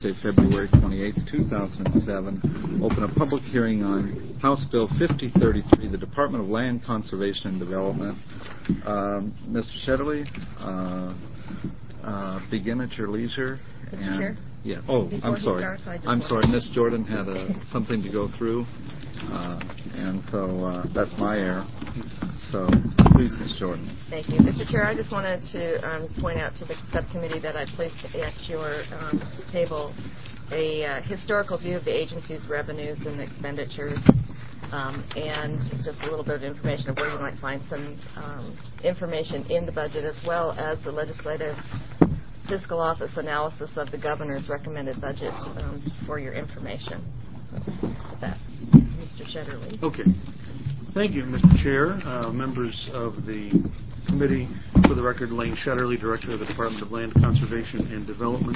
February 28, 2007, open a public hearing on House Bill 5033, the Department of Land Conservation and Development. Mr. Shetterly, begin at your leisure. Mr. Chair? Yeah. I'm sorry. I'm sorry. Ms. Jordan had something to go through, and so that's my error. So, please, Ms. Jordan. Thank you. Mr. Chair, I just wanted to point out to the subcommittee that I placed at your table a historical view of the agency's revenues and expenditures, and just a little bit of information of where you might find some information in the budget, as well as the legislative fiscal office analysis of the governor's recommended budget for your information. So, with that, Mr. Shetterly. Okay. Thank you, Mr. Chair, members of the committee. For the record, Lane Shetterly, Director of the Department of Land Conservation and Development.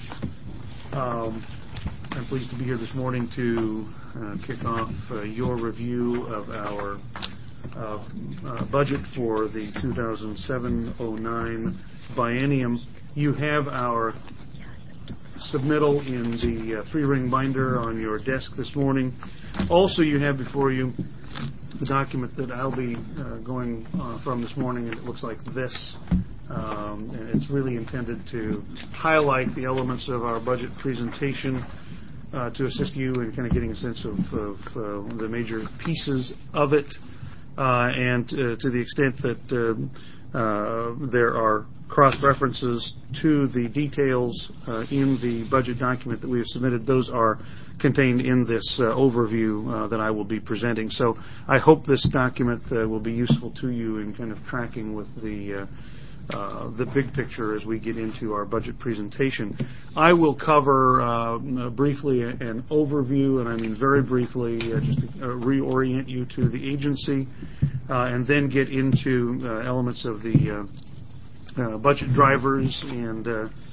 I'm pleased to be here this morning to kick off your review of our budget for the 2007-09 biennium. You have our submittal in the three-ring binder on your desk this morning. Also, you have before you the document that I'll be going from this morning, and it looks like this. And it's really intended to highlight the elements of our budget presentation to assist you in kind of getting a sense of the major pieces of it, and to the extent that there are cross-references to the details in the budget document that we have submitted. Those are contained in this overview that I will be presenting. So I hope this document will be useful to you in kind of tracking with the big picture as we get into our budget presentation. I will cover briefly an overview, and I mean very briefly, just to reorient you to the agency, and then get into elements of the budget drivers and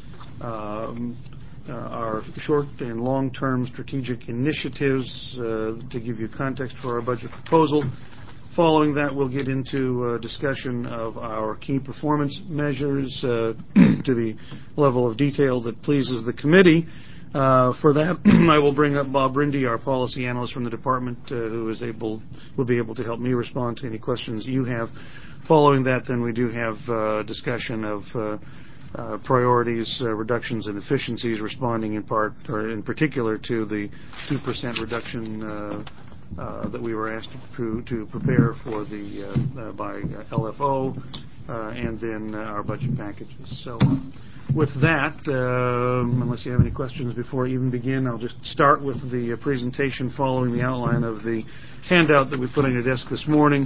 our short and long-term strategic initiatives to give you context for our budget proposal. Following that, we'll get into a discussion of our key performance measures to the level of detail that pleases the committee. For that, I will bring up Bob Rindy, our policy analyst from the department, who will be able to help me respond to any questions you have. Following that, then we do have discussion of priorities, reductions, and efficiencies, responding in part or in particular to the 2% reduction that we were asked to prepare for the by LFO, and then our budget packages. So, with that, unless you have any questions before I even begin, I'll just start with the presentation following the outline of the handout that we put on your desk this morning.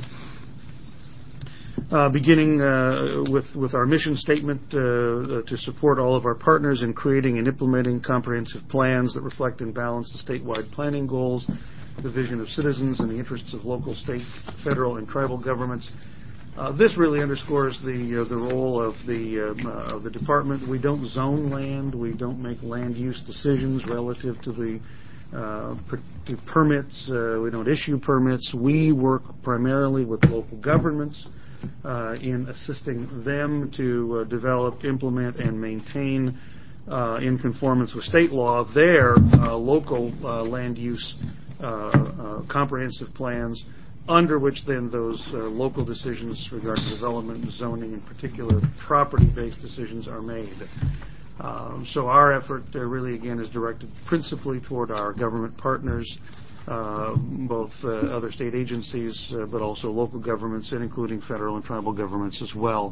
Beginning with our mission statement to support all of our partners in creating and implementing comprehensive plans that reflect and balance the statewide planning goals, the vision of citizens, and the interests of local, state, federal, and tribal governments. This really underscores the role of the department. We don't zone land. We don't make land use decisions relative to the to permits. We don't issue permits. We work primarily with local governments in assisting them to develop, implement, and maintain in conformance with state law their local land use comprehensive plans, under which then those local decisions regarding development, zoning, in particular property-based decisions are made. So our effort really, again, is directed principally toward our government partners, both other state agencies, but also local governments, and including federal and tribal governments as well.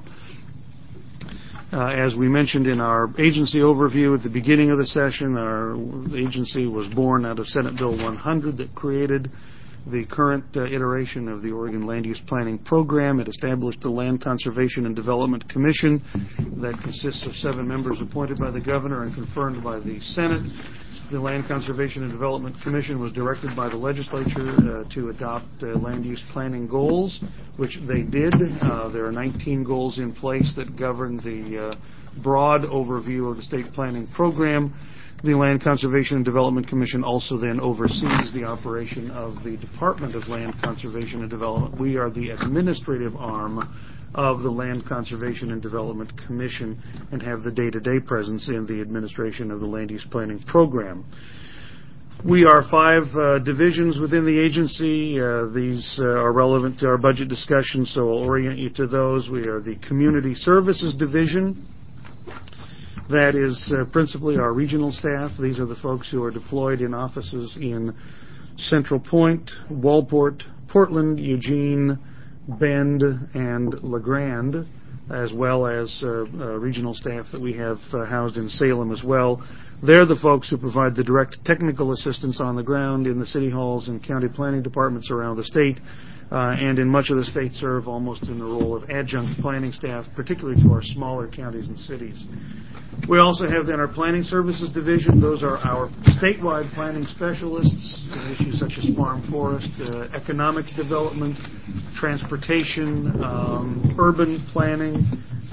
As we mentioned in our agency overview at the beginning of the session, our agency was born out of Senate Bill 100 that created the current iteration of the Oregon Land Use Planning Program. It established the Land Conservation and Development Commission that consists of 7 members appointed by the governor and confirmed by the Senate. The Land Conservation and Development Commission was directed by the legislature to adopt land use planning goals, which they did. There are 19 goals in place that govern the broad overview of the state planning program. The Land Conservation and Development Commission also then oversees the operation of the Department of Land Conservation and Development. We are the administrative arm of the Land Conservation and Development Commission and have the day-to-day presence in the administration of the land use planning program. We are 5 divisions within the agency. These are relevant to our budget discussion, so I'll orient you to those. We are the Community Services Division. That is principally our regional staff. These are the folks who are deployed in offices in Central Point, Walport, Portland, Eugene, Bend, and La Grande, as well as regional staff that we have housed in Salem as well. They're the folks who provide the direct technical assistance on the ground in the city halls and county planning departments around the state, and in much of the state serve almost in the role of adjunct planning staff, particularly to our smaller counties and cities. We also have then our Planning Services Division. Those are our statewide planning specialists in issues such as farm forest, economic development, transportation, urban planning,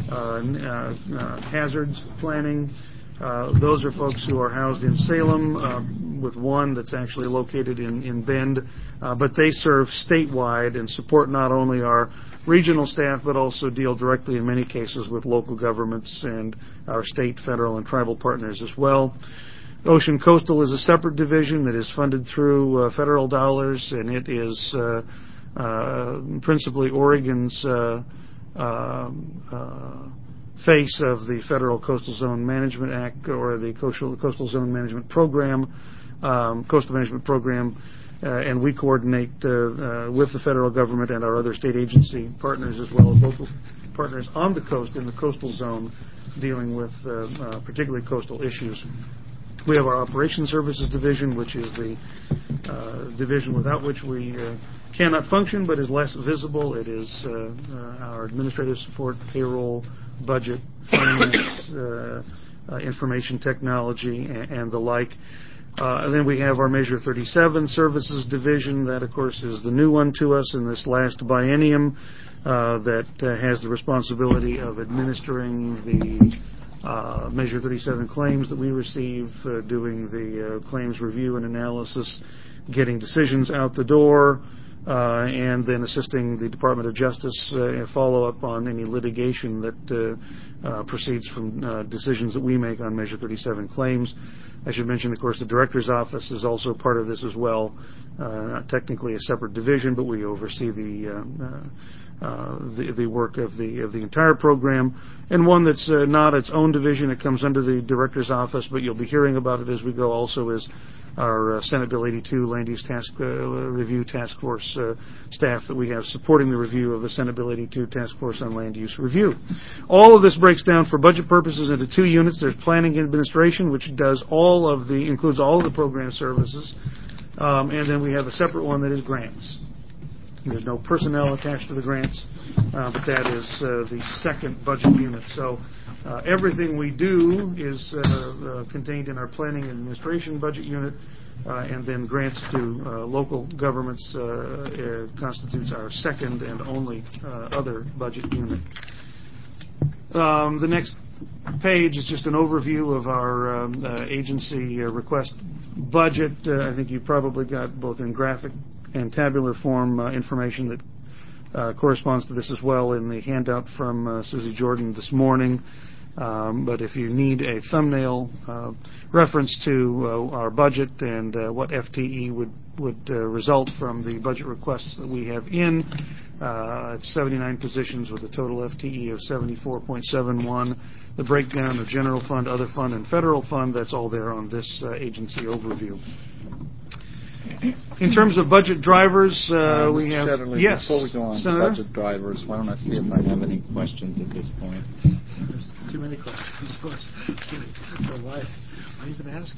hazards planning. Those are folks who are housed in Salem, with one that's actually located in Bend, but they serve statewide and support not only our regional staff, but also deal directly in many cases with local governments and our state, federal, and tribal partners as well. Ocean Coastal is a separate division that is funded through federal dollars, and it is principally Oregon's face of the Federal Coastal Zone Management Act, or the Coastal Zone Management Program, Coastal Management Program, and we coordinate with the federal government and our other state agency partners as well as local partners on the coast in the coastal zone dealing with particularly coastal issues. We have our Operations Services Division, which is the division without which we cannot function, but is less visible. It is our administrative support, payroll, budget, finance, information technology, and the like. And then we have our Measure 37 Services Division. That, of course, is the new one to us in this last biennium that has the responsibility of administering the Measure 37 claims that we receive, doing the claims review and analysis, getting decisions out the door, and then assisting the Department of Justice follow up on any litigation that proceeds from decisions that we make on Measure 37 claims. I should mention, of course, the Director's Office is also part of this as well. Not technically a separate division, but we oversee the work of the entire program. And one that's not its own division, it comes under the Director's Office, but you'll be hearing about it as we go, also is our Senate Bill 82 Land Use Review Task Force staff that we have supporting the review of the Senate Bill 82 Task Force on Land Use Review. All of this breaks down for budget purposes into 2 units. There's Planning and Administration, which does includes all of the program services, and then we have a separate one that is grants. There's no personnel attached to the grants, but that is the second budget unit. So everything we do is contained in our Planning and Administration budget unit, and then grants to local governments constitutes our second and only other budget unit. The next page is just an overview of our agency request budget. I think you probably got both in graphic and tabular form information that corresponds to this as well in the handout from Susie Jordan this morning. But if you need a thumbnail reference to our budget and what FTE would result from the budget requests that we have in, it's 79 positions with a total FTE of 74.71. The breakdown of general fund, other fund, and federal fund, that's all there on this agency overview. In terms of budget drivers, we have... Shetterly, yes, before we go on Senator? to budget drivers, why don't I see if I have any questions at this point? There's too many questions, of course. Why even ask?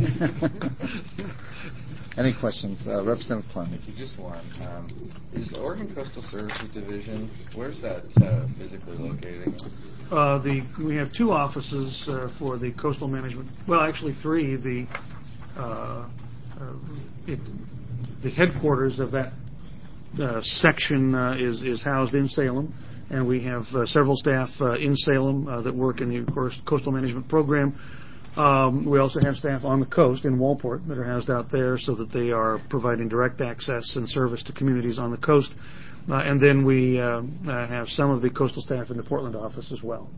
Any questions? Representative Clement. Just one. Is the Oregon Coastal Services Division, where's that physically located? We have 2 offices for the coastal management. Well, actually 3. The headquarters of that section is housed in Salem, and we have several staff in Salem that work in the coastal management program. We also have staff on the coast in Walport that are housed out there so that they are providing direct access and service to communities on the coast. And then we have some of the coastal staff in the Portland office as well.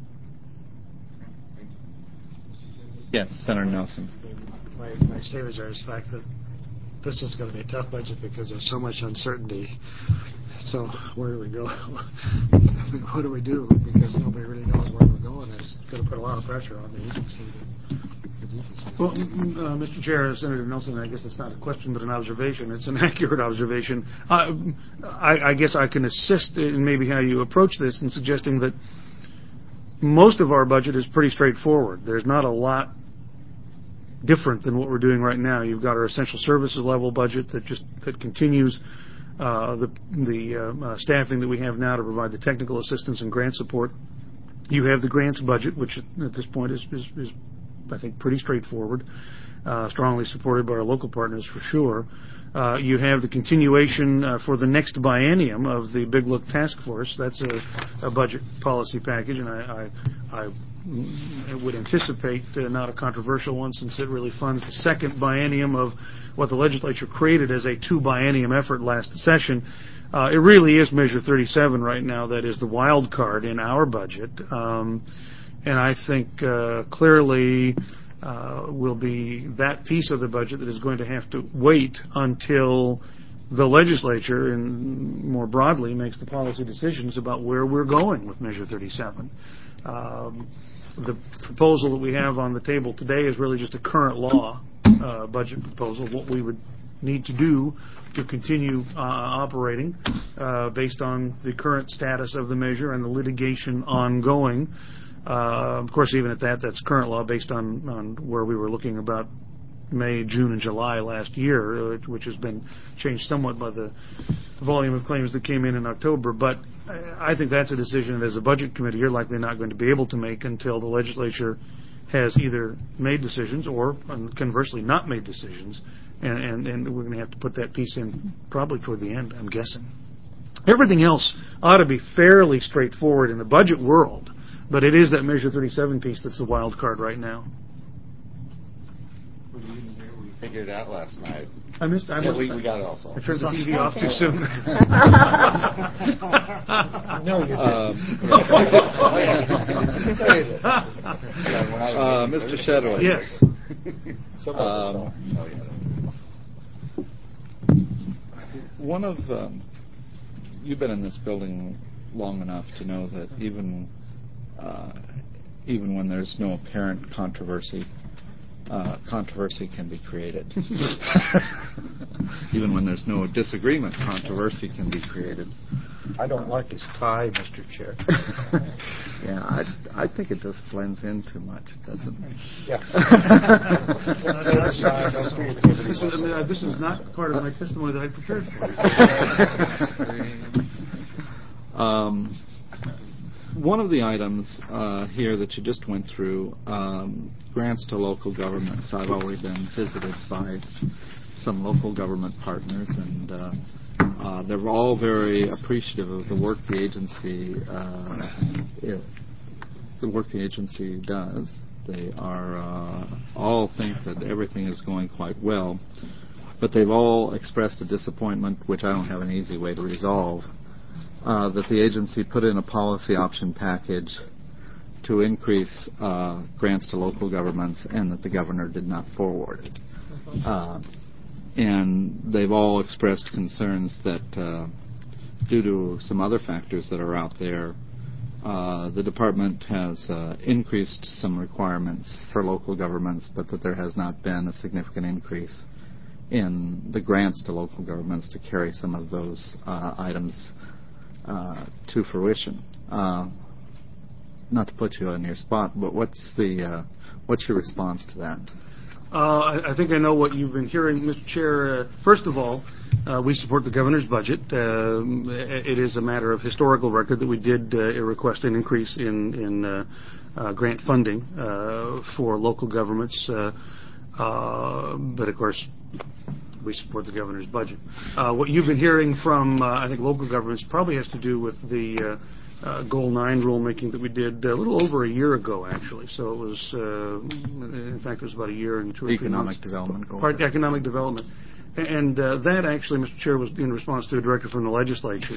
Yes, Senator Nelson. My statements are the fact that this is going to be a tough budget because there's so much uncertainty. So where do we go? What do we do? Because nobody really knows where we're going. It's going to put a lot of pressure on the agency. Well, Mr. Chair, Senator Nelson, I guess it's not a question but an observation. It's an accurate observation. I guess I can assist in maybe how you approach this in suggesting that most of our budget is pretty straightforward. There's not a lot different than what we're doing right now. You've got our essential services level budget that continues the staffing that we have now to provide the technical assistance and grant support. You have the grants budget, which at this point is I think, pretty straightforward, strongly supported by our local partners for sure. You have the continuation for the next biennium of the Big Look Task Force. That's a budget policy package, and I would anticipate not a controversial one, since it really funds the second biennium of what the legislature created as a two-biennium effort last session. It really is Measure 37 right now that is the wild card in our budget. And I think clearly will be that piece of the budget that is going to have to wait until the legislature, and more broadly, makes the policy decisions about where we're going with Measure 37. The proposal that we have on the table today is really just a current law budget proposal, what we would need to do to continue operating based on the current status of the measure and the litigation ongoing. Of course, even at that's current law based on where we were looking about May, June, and July last year, which has been changed somewhat by the volume of claims that came in October. But I think that's a decision that, as a budget committee, you're likely not going to be able to make until the legislature has either made decisions or, conversely, not made decisions. And we're going to have to put that piece in probably toward the end, I'm guessing. Everything else ought to be fairly straightforward in the budget world. But it is that Measure 37 piece that's the wild card right now. We figured it out last night. I missed. Yeah, we got it also. I turned the TV off too soon. No, you didn't. Mr. Shedley. Yes. One of you've been in this building long enough to know that even when there's no apparent controversy, controversy can be created. Even when there's no disagreement, controversy can be created. I don't like his tie, Mr. Chair. Yeah, I think it just blends in too much, doesn't it? Yeah. This is not part of my testimony that I prepared for you. One of the items here that you just went through, grants to local governments. I've already been visited by some local government partners, and they're all very appreciative of the work the agency does. They are all think that everything is going quite well, but they've all expressed a disappointment, which I don't have an easy way to resolve, that the agency put in a policy option package to increase grants to local governments, and that the governor did not forward it. And they've all expressed concerns that due to some other factors that are out there, the department has increased some requirements for local governments, but that there has not been a significant increase in the grants to local governments to carry some of those items to fruition. Not to put you on your spot, but what's your response to that? I think I know what you've been hearing, Mr. Chair. First of all, we support the governor's budget. It is a matter of historical record that we did request an increase in grant funding for local governments. But, of course, we support the governor's budget. What you've been hearing from, I think, local governments probably has to do with the Goal 9 rulemaking that we did a little over a year ago, actually. So it was, in fact, it was about a year and 2 or 3 months. Economic development goal. Economic development. And that actually, Mr. Chair, was in response to a directive from the legislature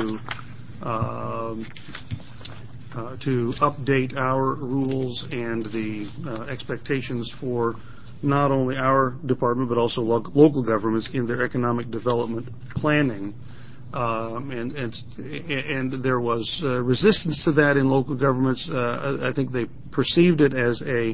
to update our rules and the expectations for not only our department but also local governments in their economic development planning. And there was resistance to that in local governments. I think they perceived it as a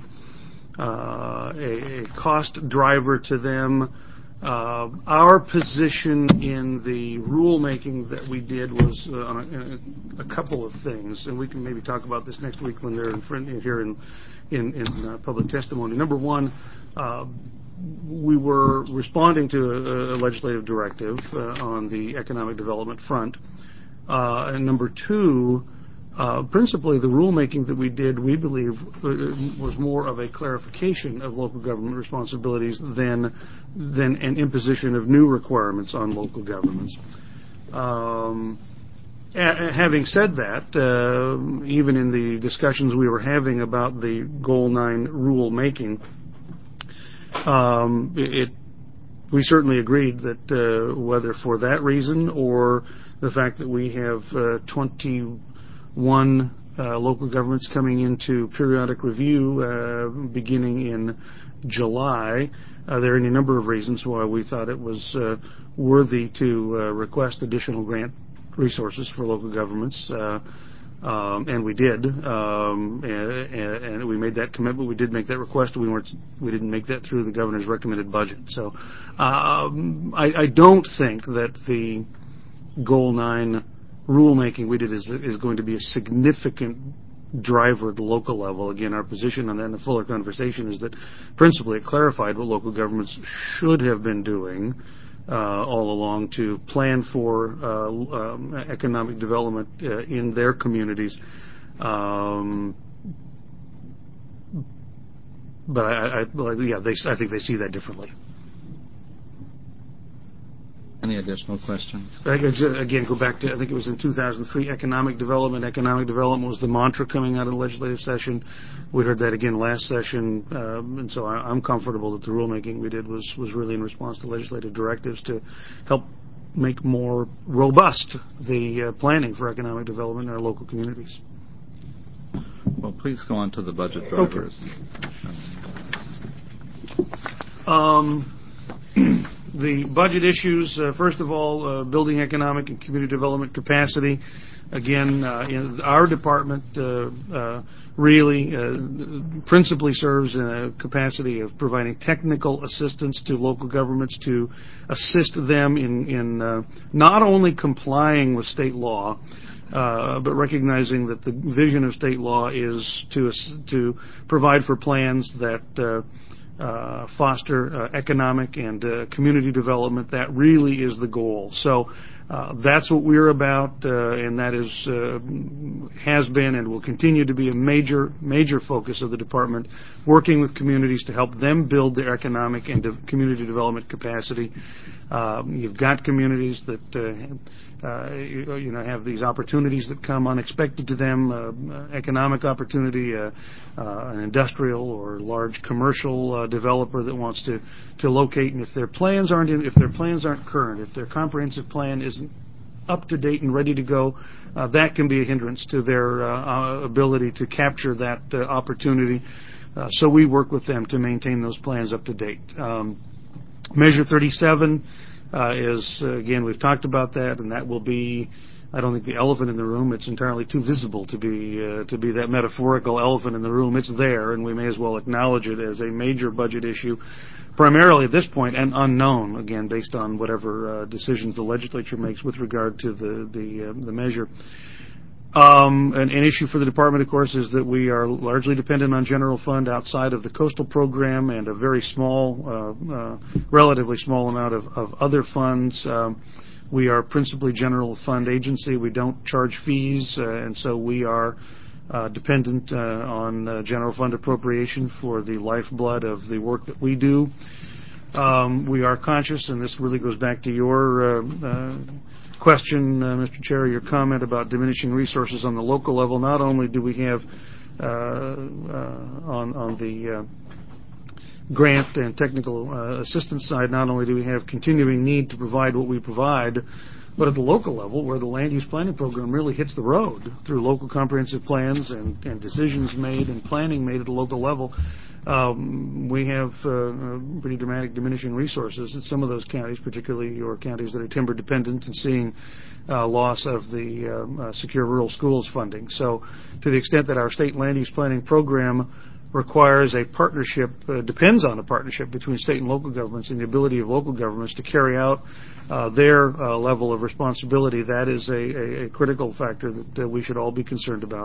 cost driver to them. Our position in the rulemaking that we did was on a couple of things, and we can maybe talk about this next week when they're here in public testimony. Number one, we were responding to a legislative directive on the economic development front. And number two, principally the rulemaking that we did, we believe, was more of a clarification of local government responsibilities than an imposition of new requirements on local governments. Having said that, even in the discussions we were having about the Goal 9 rulemaking, we certainly agreed that whether for that reason or the fact that we have 21 local governments coming into periodic review beginning in July, there are any number of reasons why we thought it was worthy to request additional grant resources for local governments. And we did, and we made that commitment. We did make that request. We didn't make that through the governor's recommended budget. So I don't think that the Goal 9 rulemaking we did is going to be a significant driver at the local level. Again, our position on that in the fuller conversation is that principally it clarified what local governments should have been doing all along to plan for economic development in their communities. But I think they see that differently. Any additional questions? Again, go back to, I think it was in 2003, economic development. Economic development was the mantra coming out of the legislative session. We heard that again last session, and so I'm comfortable that the rulemaking we did was really in response to legislative directives to help make more robust the planning for economic development in our local communities. Well, please go on to the budget drivers. Okay. The budget issues, first of all, building economic and community development capacity. Again, in our department really principally serves in a capacity of providing technical assistance to local governments to assist them in not only complying with state law, but recognizing that the vision of state law is to provide for plans that foster economic and community development. That really is the goal. So that's what we're about, and that has been and will continue to be a major focus of the department, working with communities to help them build their economic and community development capacity. You've got communities that have these opportunities that come unexpected to them, economic opportunity, an industrial or large commercial developer that wants to locate, and if their plans aren't current, if their comprehensive plan isn't up to date and ready to go, that can be a hindrance to their ability to capture that opportunity. So we work with them to maintain those plans up to date. Measure 37 is, again, we've talked about that, and that will be, I don't think, the elephant in the room. It's entirely too visible to be that metaphorical elephant in the room. It's there, and we may as well acknowledge it as a major budget issue, primarily at this point, and unknown, again, based on whatever decisions the legislature makes with regard to the measure. An issue for the department, of course, is that we are largely dependent on general fund outside of the coastal program and a very small, relatively small amount of other funds. We are principally general fund agency. We don't charge fees, and so we are dependent on general fund appropriation for the lifeblood of the work that we do. We are conscious, and this really goes back to your question, Mr. Chair, your comment about diminishing resources on the local level. Not only do we have on the grant and technical assistance side, not only do we have continuing need to provide what we provide, but at the local level, where the land use planning program really hits the road through local comprehensive plans and decisions made and planning made at the local level, we have pretty dramatic diminishing resources in some of those counties, particularly your counties that are timber dependent and seeing loss of the Secure Rural Schools funding. So to the extent that our state land use planning program requires a partnership, depends on a partnership between state and local governments and the ability of local governments to carry out their level of responsibility, that is a critical factor that we should all be concerned about.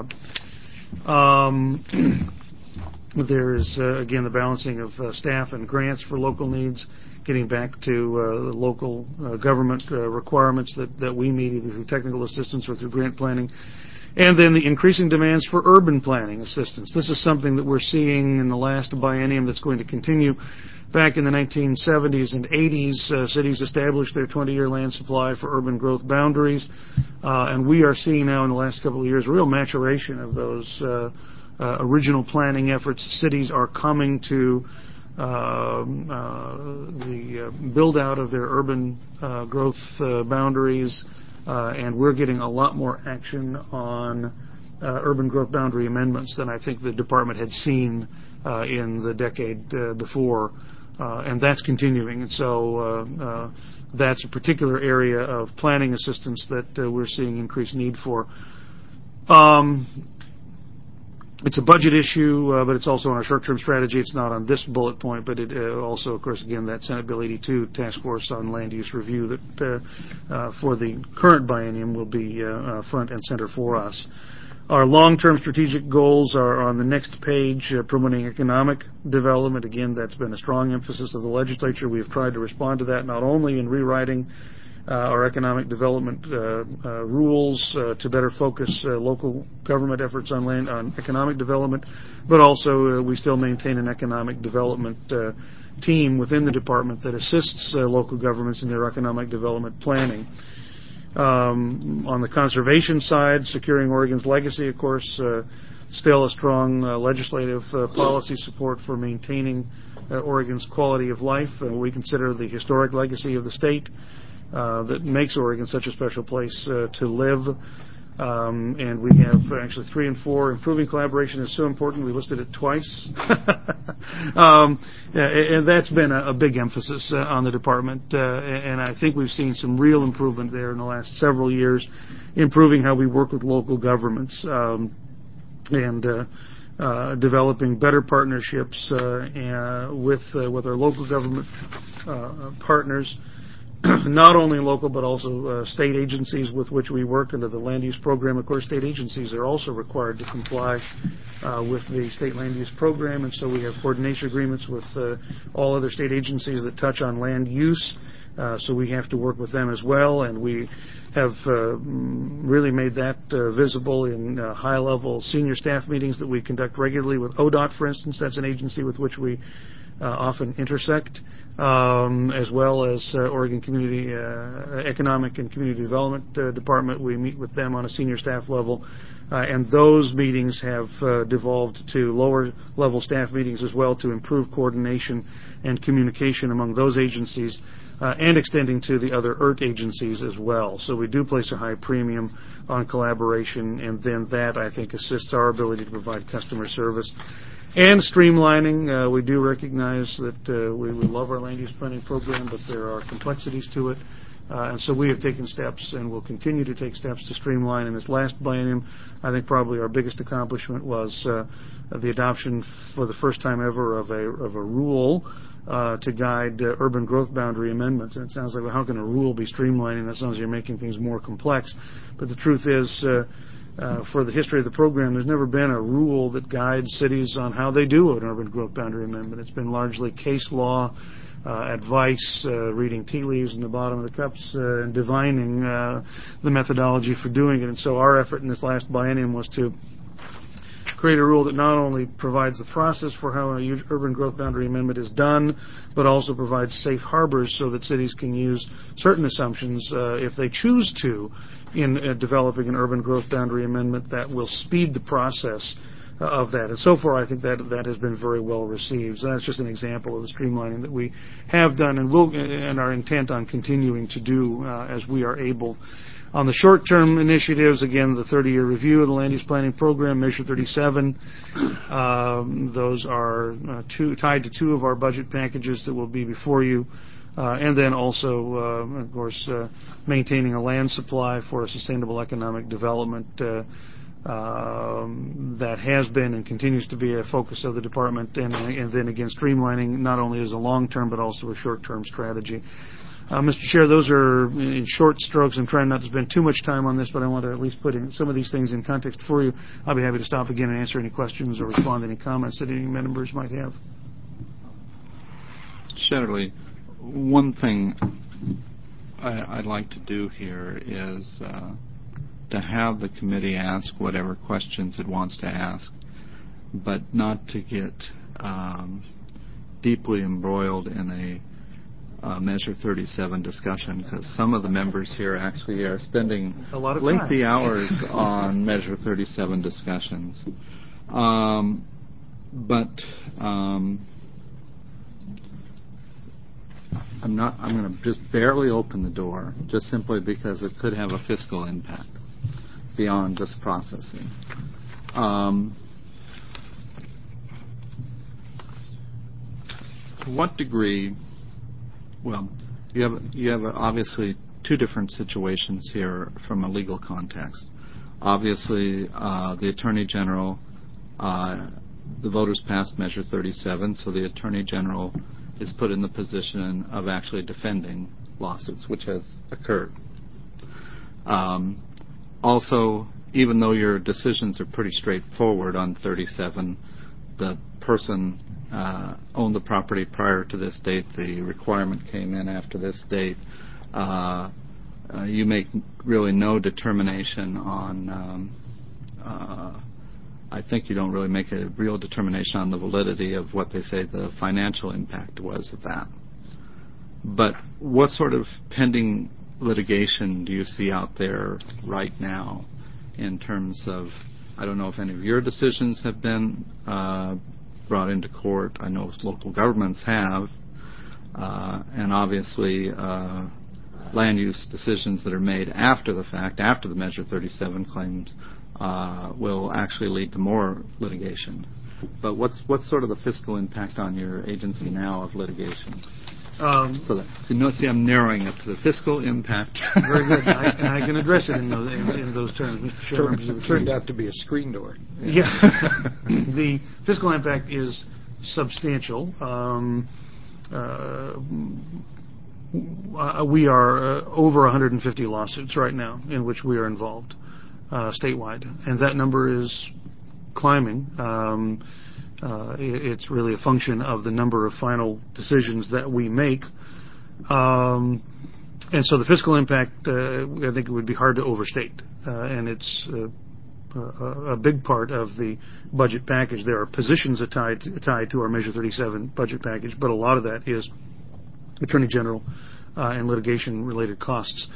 There is, again, the balancing of staff and grants for local needs, getting back to local government requirements that we meet either through technical assistance or through grant planning. And then the increasing demands for urban planning assistance. This is something that we're seeing in the last biennium that's going to continue. Back in the 1970s and 80s, cities established their 20-year land supply for urban growth boundaries. And we are seeing now in the last couple of years real maturation of those original planning efforts. Cities are coming to the build-out of their urban growth boundaries, and we're getting a lot more action on urban growth boundary amendments than I think the department had seen in the decade before, and that's continuing. And so that's a particular area of planning assistance that we're seeing increased need for. It's a budget issue, but it's also on our short-term strategy. It's not on this bullet point, but it also, of course, again, that Senate Bill 82 task force on land use review that for the current biennium will be front and center for us. Our long-term strategic goals are on the next page, promoting economic development. Again, that's been a strong emphasis of the legislature. We've tried to respond to that not only in rewriting our economic development rules to better focus local government efforts on economic development, but also we still maintain an economic development team within the department that assists local governments in their economic development planning. On the conservation side, securing Oregon's legacy, of course, still a strong legislative policy support for maintaining Oregon's quality of life. We consider the historic legacy of the state that makes Oregon such a special place to live. And we have actually 3 and 4. Improving collaboration is so important. We listed it twice. And that's been a big emphasis on the department. And I think we've seen some real improvement there in the last several years, improving how we work with local governments and developing better partnerships with our local government partners. Not only local, but also state agencies with which we work under the land use program. Of course, state agencies are also required to comply with the state land use program, and so we have coordination agreements with all other state agencies that touch on land use. So we have to work with them as well, and we have really made that visible in high-level senior staff meetings that we conduct regularly with ODOT, for instance. That's an agency with which we often intersect, as well as Oregon Community Economic and Community Development Department. We meet with them on a senior staff level, and those meetings have devolved to lower-level staff meetings as well to improve coordination and communication among those agencies and extending to the other IRT agencies as well. So we do place a high premium on collaboration, and then that, I think, assists our ability to provide customer service. And streamlining, we do recognize that we love our land use planning program, but there are complexities to it. And so we have taken steps and will continue to take steps to streamline. In this last biennium, I think probably our biggest accomplishment was the adoption for the first time ever of a rule to guide urban growth boundary amendments. And it sounds like, well, how can a rule be streamlining? That sounds like you're making things more complex. But the truth is, for the history of the program, there's never been a rule that guides cities on how they do an urban growth boundary amendment. It's been largely case law, advice, reading tea leaves in the bottom of the cups, and divining the methodology for doing it. And so our effort in this last biennium was to create a rule that not only provides the process for how an urban growth boundary amendment is done, but also provides safe harbors so that cities can use certain assumptions if they choose to in developing an urban growth boundary amendment that will speed the process of that. And so far, I think that has been very well received. So that's just an example of the streamlining that we have done and are intent on continuing to do as we are able. On the short-term initiatives, again, the 30-year review of the land use planning program, Measure 37, those are tied to two of our budget packages that will be before you. And then also, of course, maintaining a land supply for a sustainable economic development that has been and continues to be a focus of the department, and then again streamlining not only as a long-term but also a short-term strategy. Mr. Chair, those are in short strokes. I'm trying not to spend too much time on this, but I want to at least put in some of these things in context for you. I'll be happy to stop again and answer any questions or respond to any comments that any members might have. Shetterly, one thing I'd like to do here is to have the committee ask whatever questions it wants to ask, but not to get deeply embroiled in a Measure 37 discussion, because some of the members here actually are spending a lot of lengthy time. hours on Measure 37 discussions. I'm going to just barely open the door, just simply because it could have a fiscal impact beyond just processing. To what degree? Well, you have obviously two different situations here from a legal context. Obviously, the Attorney General, the voters passed Measure 37, so the Attorney General is put in the position of actually defending lawsuits, which has occurred. Also, even though your decisions are pretty straightforward on 37, the person owned the property prior to this date, the requirement came in after this date, you make really no determination on, I think you don't really make a real determination on the validity of what they say the financial impact was of that. But what sort of pending litigation do you see out there right now in terms of, I don't know if any of your decisions have been brought into court. I know local governments have, and obviously land use decisions that are made after the fact, after the Measure 37 claims, will actually lead to more litigation. But what's sort of the fiscal impact on your agency now of litigation? I'm narrowing it to the fiscal impact. Very good, and I can address it in those terms. Mr. Chairman, It turned out to be a screen door. Yeah. The fiscal impact is substantial. We are over 150 lawsuits right now in which we are involved statewide, and that number is climbing. It's really a function of the number of final decisions that we make. And so the fiscal impact, I think it would be hard to overstate. And it's a big part of the budget package. There are positions tied to our Measure 37 budget package, but a lot of that is Attorney General and litigation-related costs.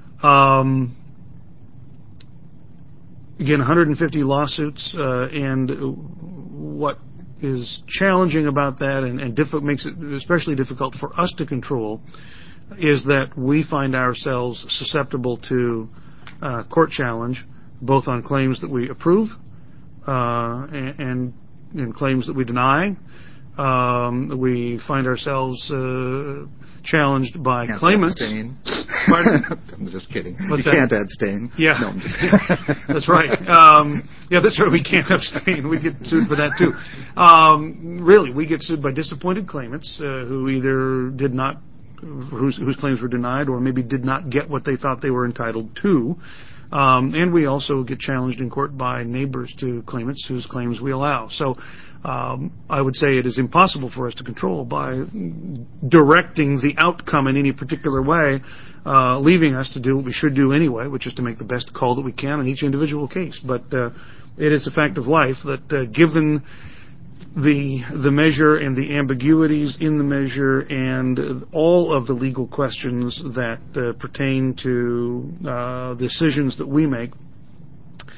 Again, 150 lawsuits, and what is challenging about that and makes it especially difficult for us to control is that we find ourselves susceptible to court challenge, both on claims that we approve and claims that we deny. We find ourselves challenged by claimants. Abstain. Pardon? I'm just kidding. What's you that? can't abstain. Yeah. No, I'm just kidding. That's right. Yeah, that's right. We can't abstain. We get sued for that too. Really, we get sued by disappointed claimants who either did not, whose claims were denied, or maybe did not get what they thought they were entitled to. And we also get challenged in court by neighbors to claimants whose claims we allow. So I would say it is impossible for us to control by directing the outcome in any particular way, leaving us to do what we should do anyway, which is to make the best call that we can on each individual case. But it is a fact of life that given the measure and the ambiguities in the measure and all of the legal questions that pertain to decisions that we make,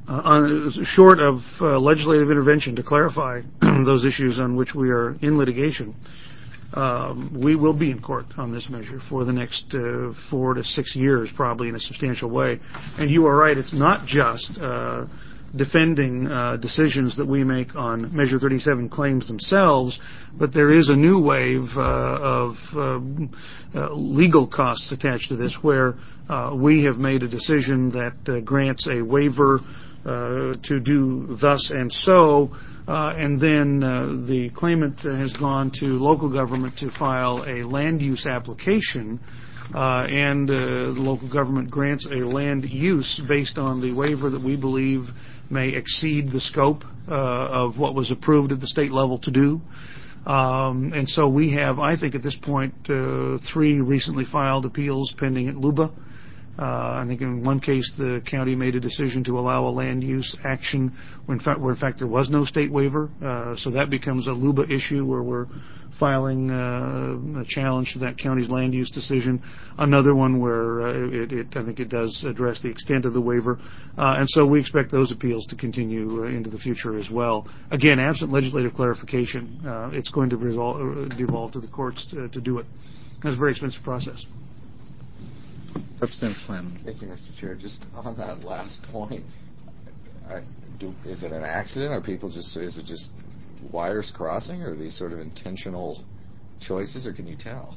short of legislative intervention to clarify those issues on which we are in litigation, we will be in court on this measure for the next 4 to 6 years, probably in a substantial way. And you are right, it's not just defending decisions that we make on Measure 37 claims themselves, but there is a new wave of legal costs attached to this, where we have made a decision that grants a waiver to do thus and so, and then the claimant has gone to local government to file a land use application, and the local government grants a land use based on the waiver that we believe may exceed the scope of what was approved at the state level to do. And so we have, I think at this point, 3 recently filed appeals pending at LUBA. I think in one case the county made a decision to allow a land use action where in fact there was no state waiver. So that becomes a LUBA issue where we're filing a challenge to that county's land use decision. Another one where I think it does address the extent of the waiver. And so we expect those appeals to continue into the future as well. Again, absent legislative clarification, it's going to devolve to the courts to do it. It's a very expensive process. Representative Clem. Thank you, Mr. Chair. Just on that last point, is it an accident? Is it just wires crossing, or are these sort of intentional choices, or can you tell?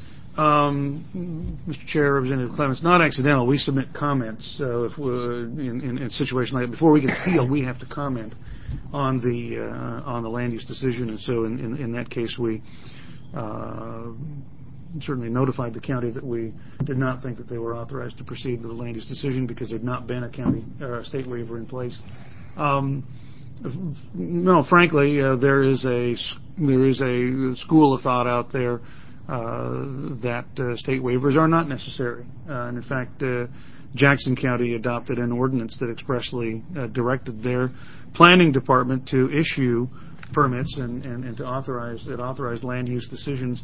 Mr. Chair, Representative Clem, it's not accidental. We submit comments if we're in a situation like that. Before we can appeal, we have to comment on the land use decision, and so in that case we certainly notified the county that we did not think that they were authorized to proceed with the land use decision because there had not been a county or a state waiver in place. No, frankly, there is a school of thought out there that state waivers are not necessary. And in fact, Jackson County adopted an ordinance that expressly directed their planning department to issue permits and to authorized land use decisions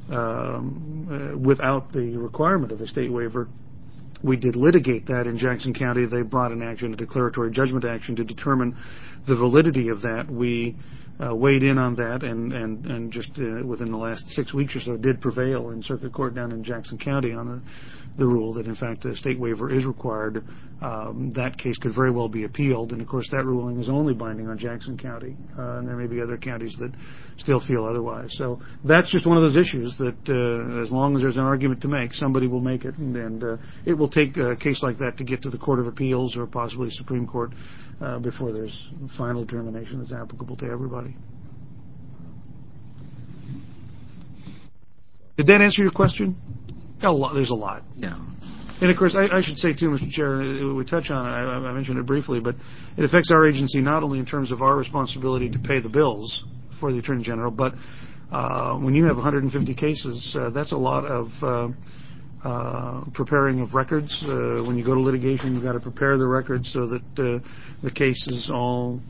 without the requirement of a state waiver. We did litigate that in Jackson County. They brought an action, a declaratory judgment action, to determine the validity of that. We weighed in on that, and just within the last 6 weeks or so did prevail in circuit court down in Jackson County on the rule that in fact a state waiver is required. That case could very well be appealed, and of course that ruling is only binding on Jackson County, and there may be other counties that still feel otherwise. So that's just one of those issues that as long as there's an argument to make, somebody will make it, and it will take a case like that to get to the Court of Appeals or possibly Supreme Court before there's final determination that's applicable to everybody. Did that answer your question? There's a lot. Yeah. And of course, I should say too, Mr. Chair, we touch on it, I mentioned it briefly, but it affects our agency not only in terms of our responsibility to pay the bills for the Attorney General, but when you have 150 cases, that's a lot of preparing of records. When you go to litigation, you've got to prepare the records so that the case is all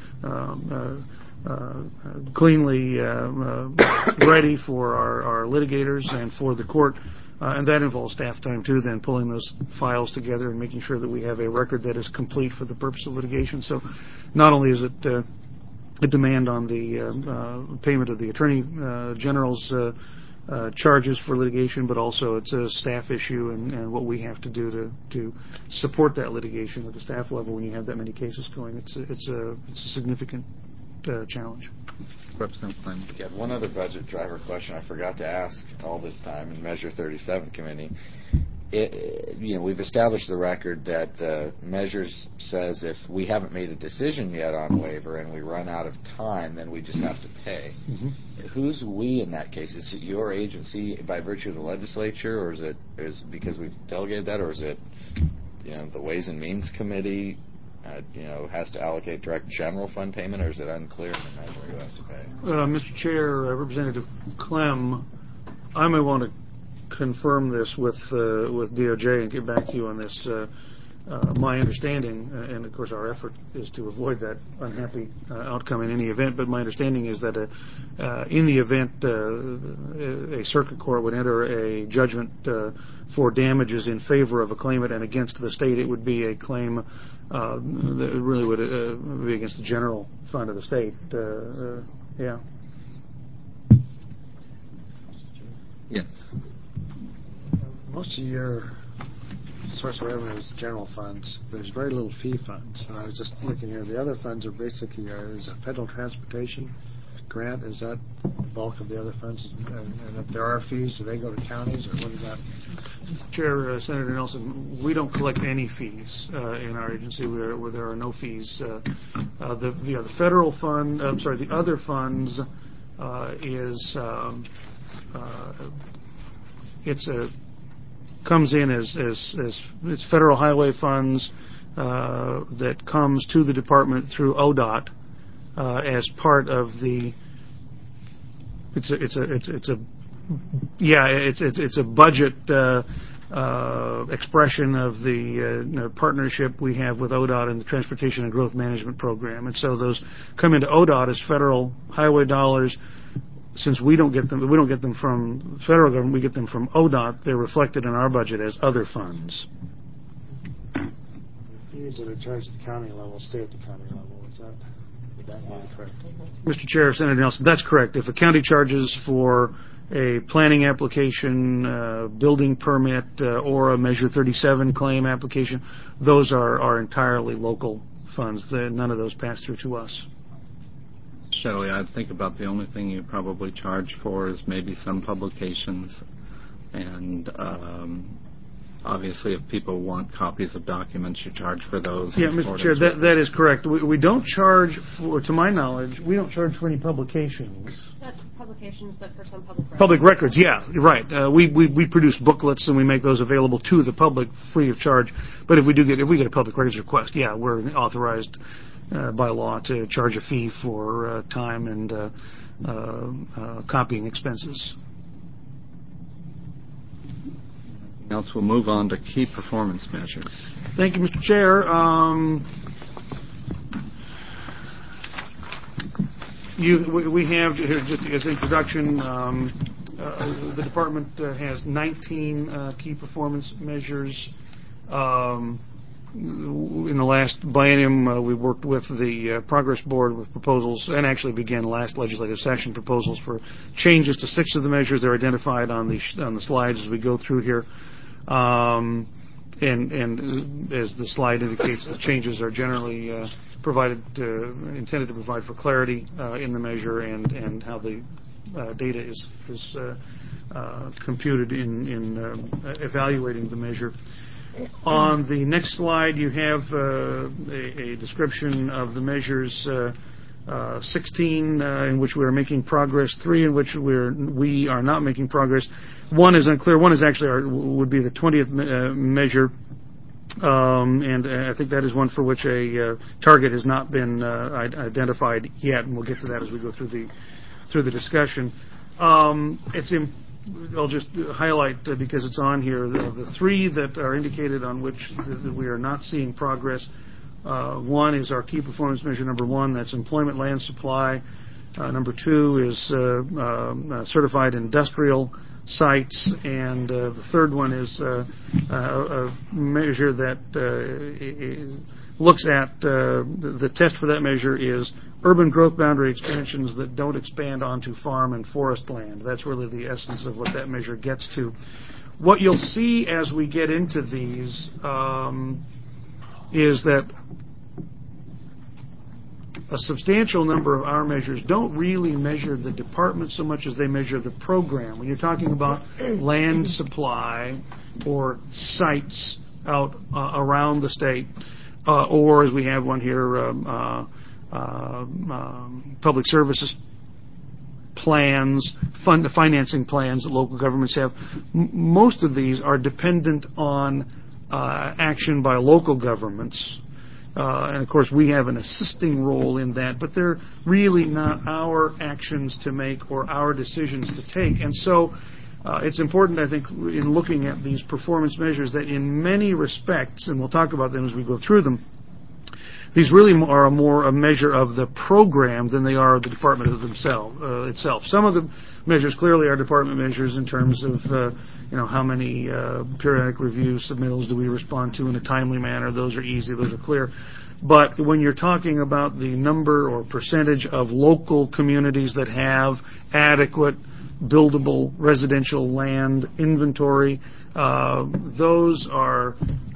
cleanly ready for our litigators and for the court. And that involves staff time, too, then pulling those files together and making sure that we have a record that is complete for the purpose of litigation. So not only is it a demand on the payment of the Attorney General's charges for litigation, but also it's a staff issue and what we have to do to support that litigation at the staff level when you have that many cases going. It's a significant challenge. Representative Clem. Yeah, one other budget driver question I forgot to ask all this time in Measure 37 committee. We've established the record that the measures says if we haven't made a decision yet on waiver and we run out of time, then we just have to pay. Mm-hmm. Who's we in that case? Is it your agency by virtue of the legislature, or is it because we've delegated that, or is it the Ways and Means Committee has to allocate direct general fund payment, or is it unclear in the measure who has to pay? Mr. Chair, Representative Clem, I may want to confirm this with DOJ and get back to you on this. my understanding, and of course our effort is to avoid that unhappy outcome in any event, but my understanding is that in the event a circuit court would enter a judgment for damages in favor of a claimant and against the state, it would be a claim that really would be against the general fund of the state. Yeah. Yes. Most of your source of revenue is general funds. There's very little fee funds. And I was just looking here. The other funds are basically is a federal transportation grant. Is that the bulk of the other funds? And if there are fees, do they go to counties or what is that? Chair, Senator Nelson, we don't collect any fees in our agency where there are no fees. The federal fund, the other funds comes in as it's federal highway funds that comes to the department through ODOT as part of the. It's a budget expression of the partnership we have with ODOT and the Transportation and Growth Management Program, and so those come into ODOT as federal highway dollars. Since we don't get them from federal government, we get them from ODOT. They're reflected in our budget as other funds. The fees that are charged at the county level stay at the county level. Would that be correct? Mr. Chair, Senator Nelson, that's correct. If a county charges for a planning application, building permit, or a Measure 37 claim application, those are entirely local funds. None of those pass through to us. Shelley, I think about the only thing you probably charge for is maybe some publications, and obviously if people want copies of documents, you charge for those. Yeah, Mr. Chair, that is correct. We don't charge for, to my knowledge, we don't charge for any publications. Not publications, but for some public records. Public records, yeah, right. We produce booklets and we make those available to the public free of charge. But if we get a public records request, yeah, we're authorized by law to charge a fee for time and copying expenses. Else we'll move on to key performance measures. Thank you, Mr. Chair. We have, just as an introduction, the department has 19 key performance measures. In the last biennium, we worked with the Progress Board with proposals, and actually began last legislative session proposals for changes to 6 of the measures. They're identified on the slides as we go through here. And as the slide indicates, the changes are generally intended to provide for clarity in the measure and how the data is computed in evaluating the measure. On the next slide, you have a description of the measures 16 in which we are making progress, 3 in which we are not making progress. 1 is unclear. 1 is actually would be the 20th measure, and I think that is one for which a target has not been identified yet, and we'll get to that as we go through the discussion. I'll just highlight, because it's on here, the 3 that are indicated on which that we are not seeing progress. 1 is our key performance measure number 1, that's employment land supply. Number 2 is certified industrial sites, and the third one is a measure that looks at the test for that measure is urban growth boundary expansions that don't expand onto farm and forest land. That's really the essence of what that measure gets to. What you'll see as we get into these is that a substantial number of our measures don't really measure the department so much as they measure the program. When you're talking about land supply or sites out around the state, or as we have one here, public services plans, financing plans that local governments have, most of these are dependent on action by local governments. And, of course, we have an assisting role in that, but they're really not our actions to make or our decisions to take. And so It's important, I think, in looking at these performance measures that in many respects, and we'll talk about them as we go through them, these really are more a measure of the program than they are of the department of itself. Some of the measures clearly are department measures in terms of how many periodic review submittals do we respond to in a timely manner. Those are easy. Those are clear. But when you're talking about the number or percentage of local communities that have adequate buildable residential land inventory, those are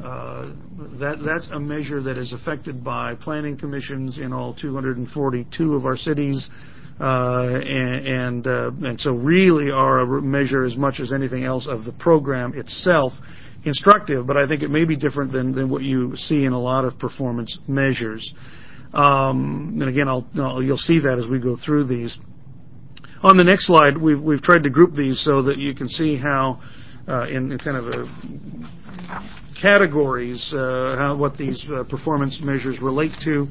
that's a measure that is affected by planning commissions in all 242 of our cities, and so really are a measure as much as anything else of the program itself. Instructive, but I think it may be different than what you see in a lot of performance measures. And again, you'll see that as we go through these. On the next slide, we've tried to group these so that you can see how, in kind of categories, what these performance measures relate to.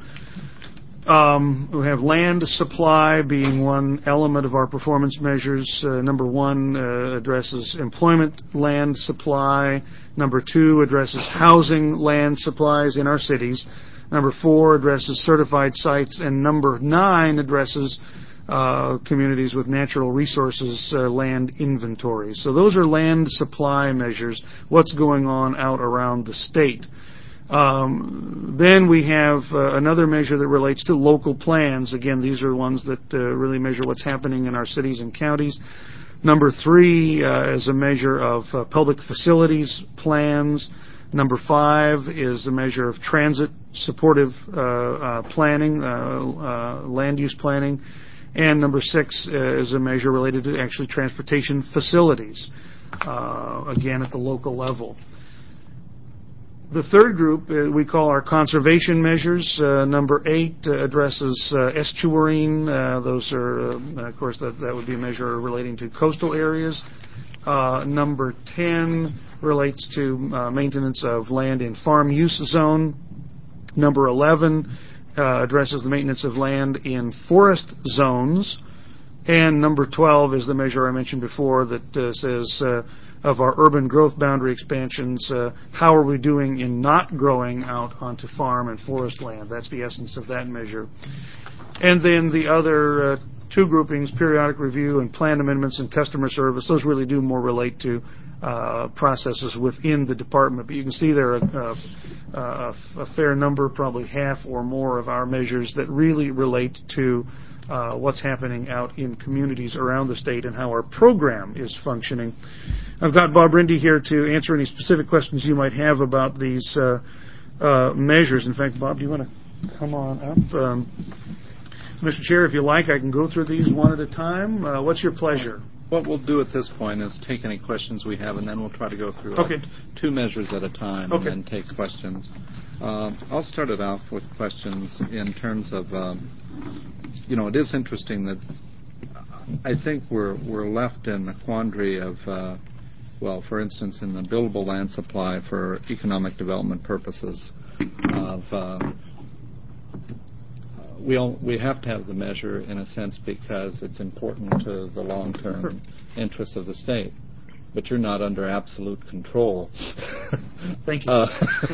We have land supply being one element of our performance measures. Number one addresses employment land supply. Number two addresses housing land supplies in our cities. Number four addresses certified sites. And number 9 addresses communities with natural resources land inventory. So those are land supply measures, what's going on out around the state. Then we have another measure that relates to local plans. Again, these are ones that really measure what's happening in our cities and counties. Number 3 is a measure of public facilities plans. Number 5 is a measure of transit supportive planning, land use planning. And number 6 is a measure related to actually transportation facilities, again at the local level. The third group we call our conservation measures. Number 8 addresses estuarine. Those are, of course, that would be a measure relating to coastal areas. Number 10 relates to maintenance of land in farm use zone. Number 11 addresses the maintenance of land in forest zones. And number 12 is the measure I mentioned before that says of our urban growth boundary expansions, how are we doing in not growing out onto farm and forest land? That's the essence of that measure. And then the other 2 groupings, periodic review and plan amendments and customer service, those really do more relate to processes within the department. But you can see there a fair number, probably half or more of our measures that really relate to what's happening out in communities around the state and how our program is functioning. I've got Bob Rindy here to answer any specific questions you might have about these measures. In fact, Bob, do you want to come on up? Mr. Chair, if you like, I can go through these one at a time. What's your pleasure? What we'll do at this point is take any questions we have, and then we'll try to go through 2 measures at a time and then take questions. I'll start it off with questions in terms of, it is interesting that I think we're left in a quandary of, for instance, in the buildable land supply for economic development purposes of we have to have the measure in a sense because it's important to the long-term interests of the state. But you're not under absolute control Thank you.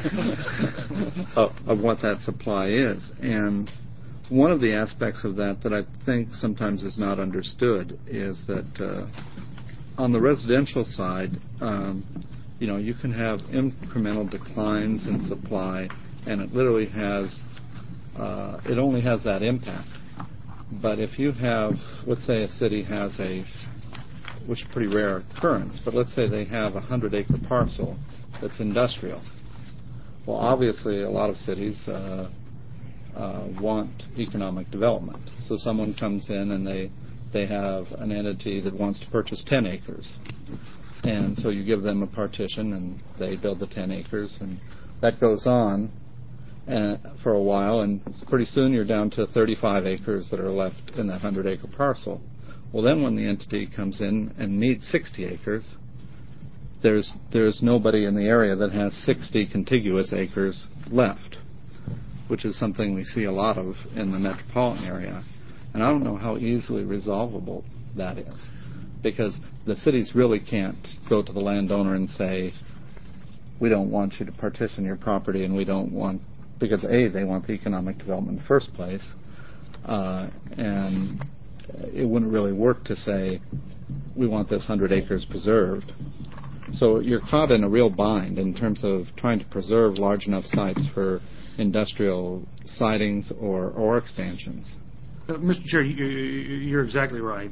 of what that supply is. And one of the aspects of that I think sometimes is not understood is that on the residential side, you can have incremental declines in supply, and it literally has it only has that impact. But if you have, let's say a city has which is a pretty rare occurrence, but let's say they have a 100-acre parcel that's industrial. Well, obviously a lot of cities want economic development. So someone comes in and they have an entity that wants to purchase 10 acres. And so you give them a partition and they build the 10 acres, and that goes on for a while, and pretty soon you're down to 35 acres that are left in that 100-acre parcel. Well, then when the entity comes in and needs 60 acres, there's nobody in the area that has 60 contiguous acres left, which is something we see a lot of in the metropolitan area. And I don't know how easily resolvable that is. because the cities really can't go to the landowner and say, we don't want you to partition your property, and we don't want, because A, they want the economic development in the first place, and it wouldn't really work to say, we want this 100 acres preserved. So you're caught in a real bind in terms of trying to preserve large enough sites for industrial sidings or expansions. Mr. Chair, you're exactly right.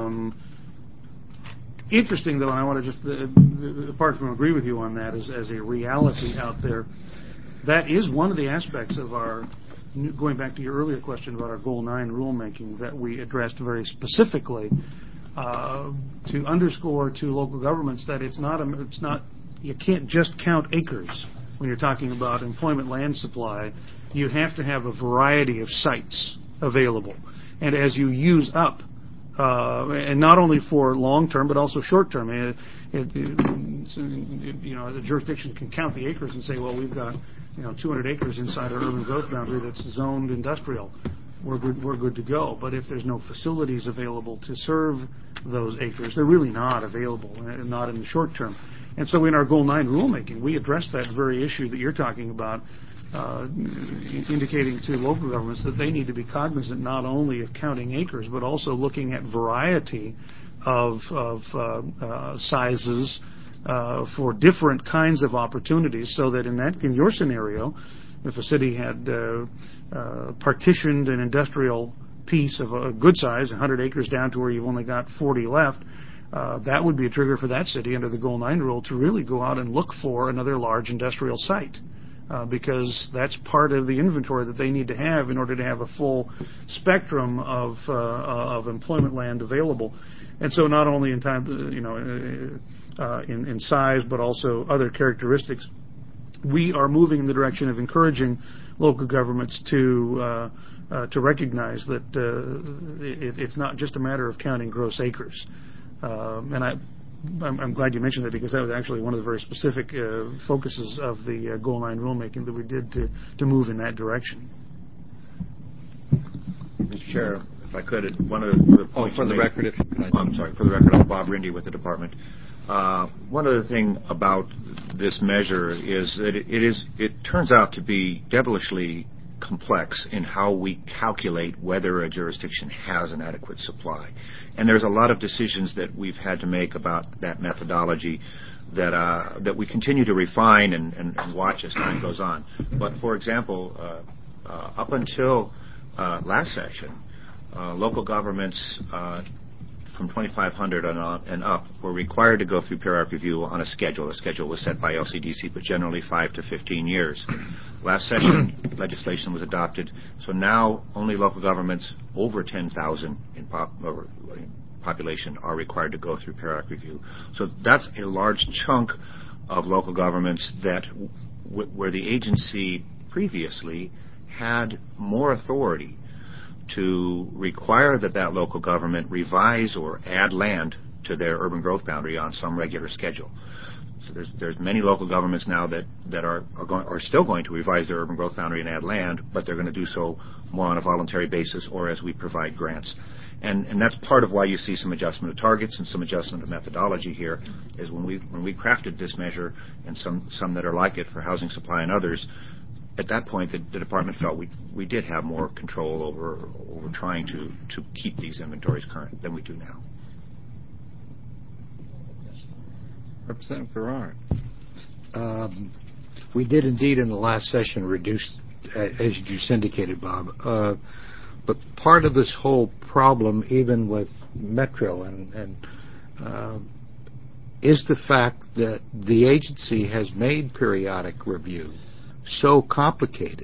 Interesting, though, and I want to just, apart from agree with you on that, as a reality out there, that is one of the aspects of our, going back to your earlier question about our Goal 9 rulemaking, that we addressed very specifically to underscore to local governments that it's not you can't just count acres when you're talking about employment land supply. You have to have a variety of sites available, and as you use up, and not only for long term but also short term, the jurisdiction can count the acres and say, well, we've got 200 acres inside our urban growth boundary that's zoned industrial. We're good to go. But if there's no facilities available to serve those acres, they're really not available, not in the short term. And so in our Goal 9 rulemaking, we addressed that very issue that you're talking about, indicating to local governments that they need to be cognizant not only of counting acres, but also looking at variety of sizes for different kinds of opportunities, so that in your scenario, if a city had partitioned an industrial piece of a good size, 100 acres down to where you've only got 40 left, that would be a trigger for that city under the Goal 9 rule to really go out and look for another large industrial site, because that's part of the inventory that they need to have in order to have a full spectrum of employment land available. And so not only in time, in size, but also other characteristics. We are moving in the direction of encouraging local governments to recognize that it's not just a matter of counting gross acres. And I'm glad you mentioned that, because that was actually one of the very specific focuses of the Goal 9 rulemaking that we did to move in that direction. Mr. Chair, if I could, one of the points for the record, if you could. I'm sorry. For the record, I'm Bob Rindy with the department. One other thing about this measure is that it turns out to be devilishly complex in how we calculate whether a jurisdiction has an adequate supply. And there's a lot of decisions that we've had to make about that methodology that we continue to refine and watch as time goes on. But for example, up until last session, local governments from 2,500 and up were required to go through periodic review on a schedule. The schedule was set by LCDC, but generally 5 to 15 years. Last session, legislation was adopted, so now only local governments over 10,000 in population are required to go through periodic review. So that's a large chunk of local governments that where the agency previously had more authority to require that local government revise or add land to their urban growth boundary on some regular schedule. So there's many local governments now that are still going to revise their urban growth boundary and add land, but they're going to do so more on a voluntary basis or as we provide grants. And that's part of why you see some adjustment of targets and some adjustment of methodology here, is when we crafted this measure and some that are like it for housing supply and others. At that point, the department felt we did have more control over trying to keep these inventories current than we do now. Representative Farrar. We did indeed in the last session reduce, as you just indicated, Bob. But part of this whole problem, even with Metro, is the fact that the agency has made periodic review so complicated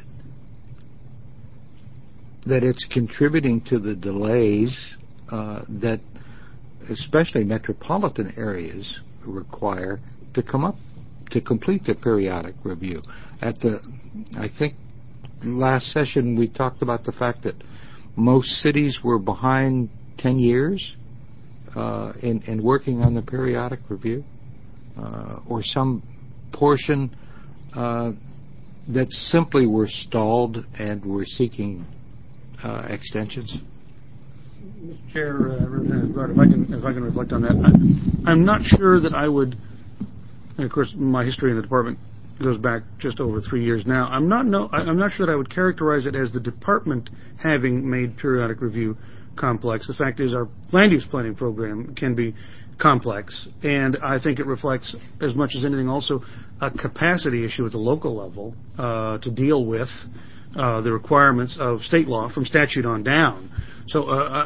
that it's contributing to the delays that especially metropolitan areas require to complete the periodic review. I think last session we talked about the fact that most cities were behind 10 years in working on the periodic review, or some portion that simply were stalled and were seeking extensions. Chair, Representative Gard, if I can reflect on that, I'm not sure that I would. And of course, my history in the department goes back just over 3 years now. I'm not sure that I would characterize it as the department having made periodic review complex. The fact is, our land use planning program can be complex, and I think it reflects, as much as anything, also a capacity issue at the local level to deal with the requirements of state law from statute on down. So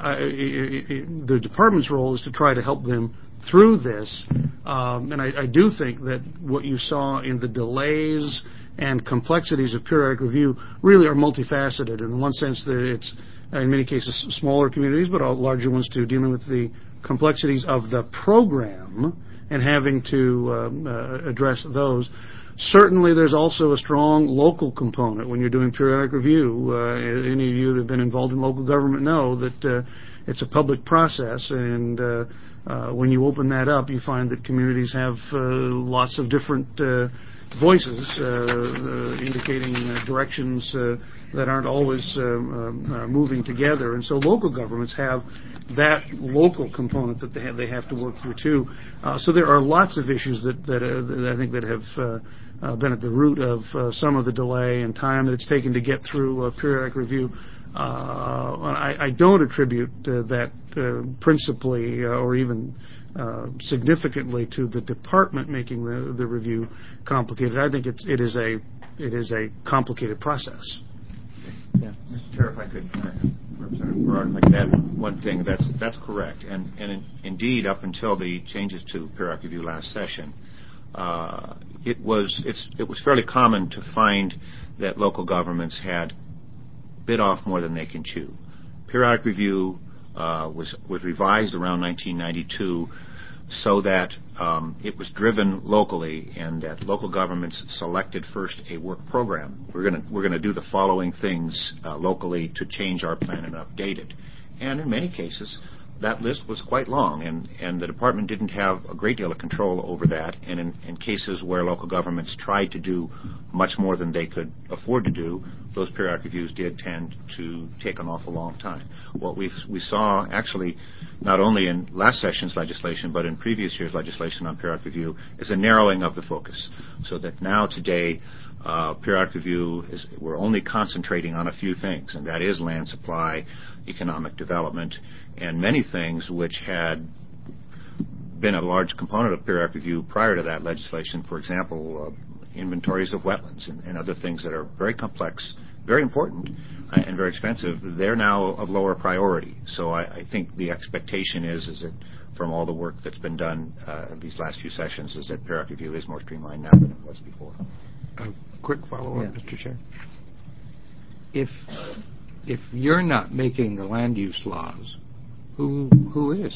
the department's role is to try to help them through this, and I do think that what you saw in the delays and complexities of periodic review really are multifaceted. In one sense, that it's in many cases smaller communities, but all larger ones too, dealing with the complexities of the program and having to address those. Certainly, there's also a strong local component when you're doing periodic review. Any of you that have been involved in local government know that it's a public process, and when you open that up, you find that communities have lots of different voices indicating directions that aren't always moving together. And so local governments have that local component that they have to work through too. So there are lots of issues that I think that have been at the root of some of the delay and time that it's taken to get through a periodic review. I don't attribute that principally or even significantly to the department making the review complicated. I think it is a complicated process. Yeah, Mr. Chair, if I could, Representative Gerard, if I could add one thing. That's correct, and indeed, up until the changes to periodic review last session, it was fairly common to find that local governments had bit off more than they can chew. Periodic review was revised around 1992 so that it was driven locally, and that local governments selected first a work program. We're going to do the following things locally to change our plan and update it. And in many cases, that list was quite long, and the department didn't have a great deal of control over that. And in cases where local governments tried to do much more than they could afford to do, those periodic reviews did tend to take an awful long time. What we saw actually, not only in last session's legislation, but in previous year's legislation on periodic review, is a narrowing of the focus, so that now today, periodic review we're only concentrating on a few things, and that is land supply, economic development, and many things which had been a large component of periodic review prior to that legislation. For example, inventories of wetlands and other things that are very complex, very important, and very expensive. They're now of lower priority. So I think the expectation is that from all the work that's been done these last few sessions, is that periodic review is more streamlined now than it was before. A quick follow-up, Mr. Chair. If you're not making the land use laws, who is?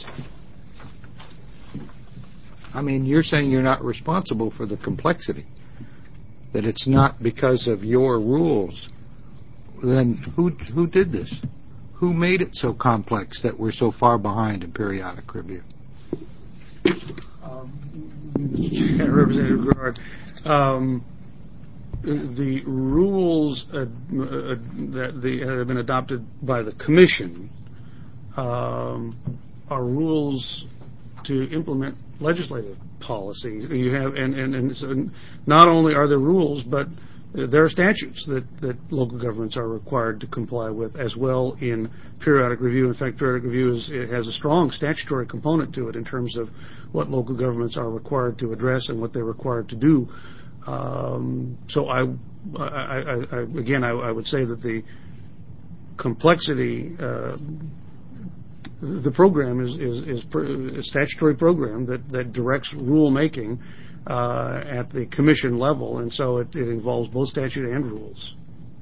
I mean, you're saying you're not responsible for the complexity, that it's not because of your rules. Then who did this? Who made it so complex that we're so far behind in periodic review? Representative Gerard, the rules that have been adopted by the Commission are rules to implement legislative policy. You have, and so not only are there rules, but there are statutes that local governments are required to comply with as well in periodic review. In fact, periodic review has a strong statutory component to it in terms of what local governments are required to address and what they're required to do. So I would say that the complexity, the program is a statutory program that directs rulemaking at the Commission level, and so it involves both statute and rules.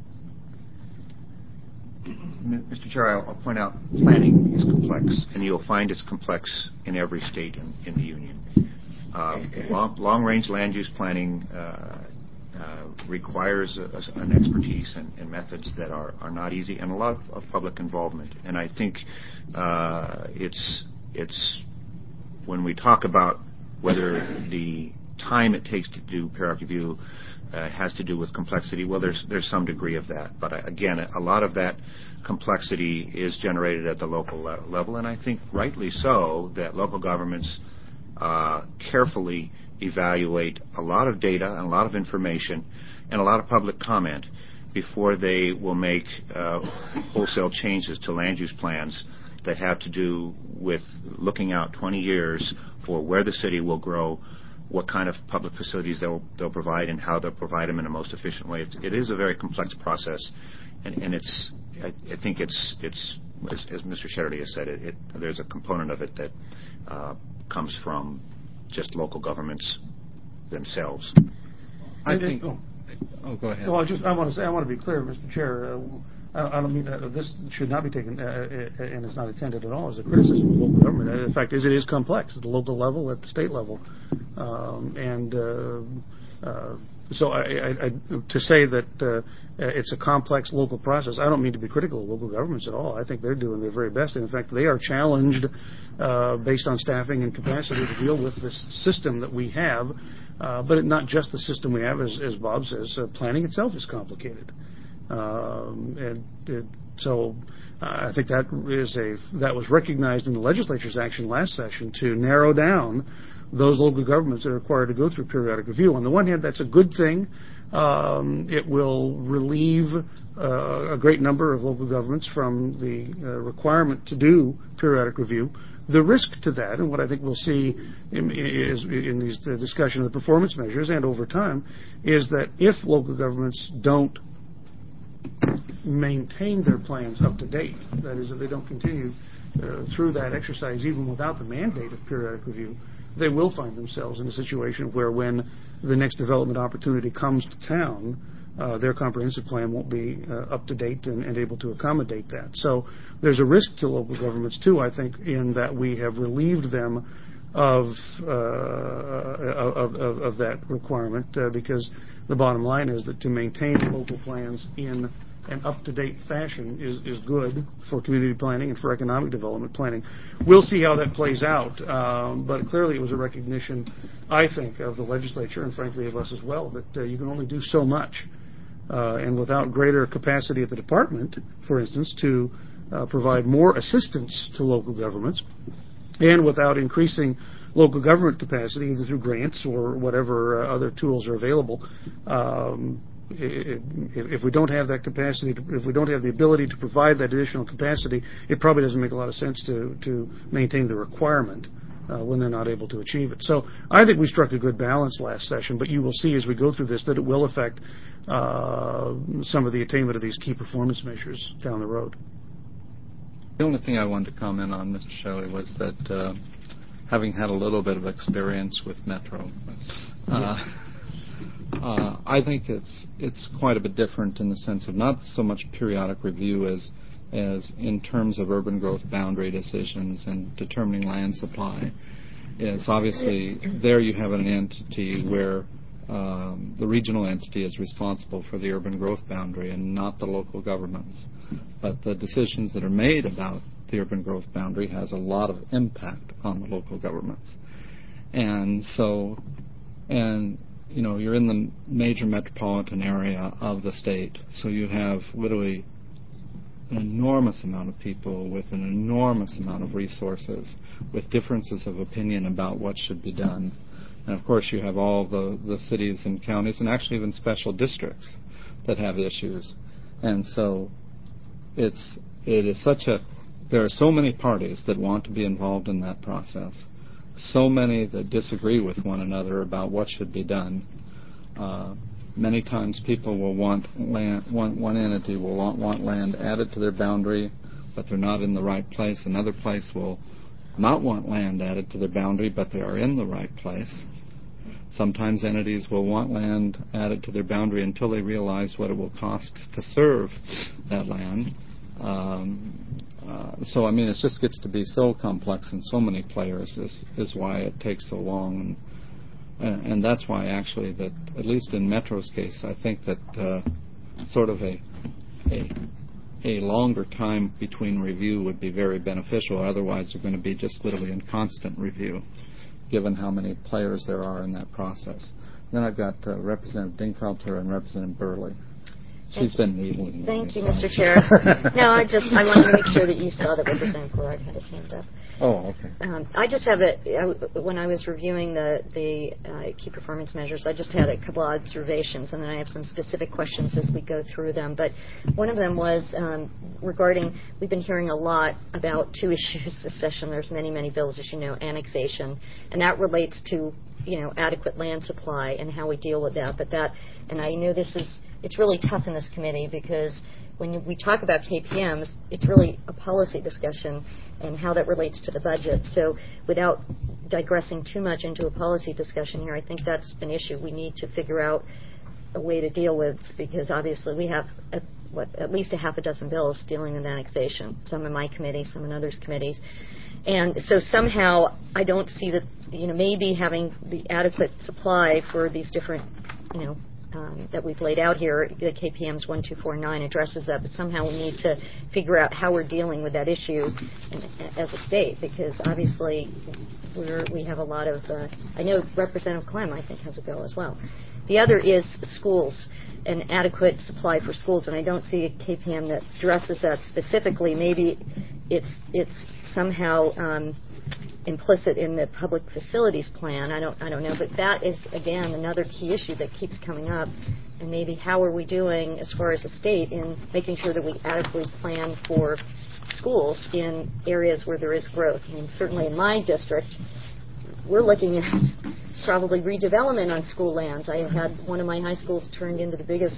Mr. Chair, I'll point out planning is complex, and you'll find it's complex in every state in the Union. Long-range land use planning requires an expertise and methods that are not easy, and a lot of public involvement. And I think it's when we talk about whether the time it takes to do periodic review has to do with complexity. Well, there's some degree of that, but again, a lot of that complexity is generated at the local level, and I think rightly so that local governments carefully evaluate a lot of data and a lot of information and a lot of public comment before they will make wholesale changes to land use plans that have to do with looking out 20 years for where the city will grow, what kind of public facilities they'll provide, and how they'll provide them in the most efficient way. It is a very complex process, and I think it's as Mr. Shetterly has said, there's a component of it that comes from just local governments themselves. I think. Oh, go ahead. Well, I want to be clear, Mr. Chair. I don't mean this should not be taken, and it's not intended at all as a criticism of local government. The fact is, it is complex at the local level, at the state level, so to say that it's a complex local process, I don't mean to be critical of local governments at all. I think they're doing their very best. And in fact, they are challenged based on staffing and capacity to deal with this system that we have. But not just the system we have, as Bob says, planning itself is complicated. So I think that was recognized in the legislature's action last session to narrow down those local governments that are required to go through periodic review. On the one hand, that's a good thing. It will relieve a great number of local governments from the requirement to do periodic review. The risk to that, and what I think we'll see in these discussion of the performance measures and over time, is that if local governments don't maintain their plans up to date, that is, if they don't continue through that exercise even without the mandate of periodic review, they will find themselves in a situation where when the next development opportunity comes to town, their comprehensive plan won't be up to date and able to accommodate that. So there's a risk to local governments too, I think, in that we have relieved them of that requirement because the bottom line is that to maintain local plans in an up-to-date fashion is good for community planning and for economic development planning. We'll see how that plays out, but clearly it was a recognition, I think, of the legislature and frankly of us as well, that you can only do so much. And without greater capacity at the department, for instance, to provide more assistance to local governments, and without increasing local government capacity either through grants or whatever other tools are available, if we don't have that capacity, if we don't have the ability to provide that additional capacity, it probably doesn't make a lot of sense to maintain the requirement when they're not able to achieve it. So I think we struck a good balance last session, but you will see as we go through this that it will affect some of the attainment of these key performance measures down the road. The only thing I wanted to comment on, Mr. Shelley, was that having had a little bit of experience with Metro, I think it's quite a bit different in the sense of not so much periodic review as in terms of urban growth boundary decisions and determining land supply. Is obviously there you have an entity where the regional entity is responsible for the urban growth boundary and not the local governments. But the decisions that are made about the urban growth boundary has a lot of impact on the local governments. And so, you're in the major metropolitan area of the state, so you have literally an enormous amount of people with an enormous amount of resources with differences of opinion about what should be done. And of course you have all the cities and counties and actually even special districts that have issues. And so there are so many parties that want to be involved in that process, so many that disagree with one another about what should be done. Many times people will want land, one entity will want land added to their boundary, but they're not in the right place. Another place will not want land added to their boundary, but they are in the right place. Sometimes entities will want land added to their boundary until they realize what it will cost to serve that land. So, it just gets to be so complex and so many players is why it takes so long. And that's why, actually, that at least in Metro's case, I think that sort of a longer time between review would be very beneficial. Otherwise, they're going to be just literally in constant review. given how many players there are in that process. Then I've got Representative Dingfelter and Representative Burley. She's been needling. Thank you, Mr. Chair. No, I wanted to make sure that you saw that Representative Garrard had his hand up. Oh, okay. I just have when I was reviewing the key performance measures, I just had a couple of observations, and then I have some specific questions as we go through them. But one of them was regarding, we've been hearing a lot about two issues this session. There's many, many bills, as you know, annexation, and that relates to, adequate land supply and how we deal with that. But and I know it's really tough in this committee because when we talk about KPMs, it's really a policy discussion and how that relates to the budget. So without digressing too much into a policy discussion here, I think that's an issue we need to figure out a way to deal with, because obviously we have at least a half a dozen bills dealing with annexation, some in my committee, some in others' committees. And so somehow I don't see that, maybe having the adequate supply for these different, that we've laid out here, the KPMs 1, 2, 4, 9 addresses that, but somehow we need to figure out how we're dealing with that issue as a state, because obviously we have a lot of, I know Representative Clem, I think, has a bill as well. The other is schools, an adequate supply for schools, and I don't see a KPM that addresses that specifically. Maybe it's somehow implicit in the public facilities plan. I don't know, but that is again another key issue that keeps coming up. And maybe how are we doing as far as a state in making sure that we adequately plan for schools in areas where there is growth? I mean, certainly in my district, we're looking at probably redevelopment on school lands. I had one of my high schools turned into the biggest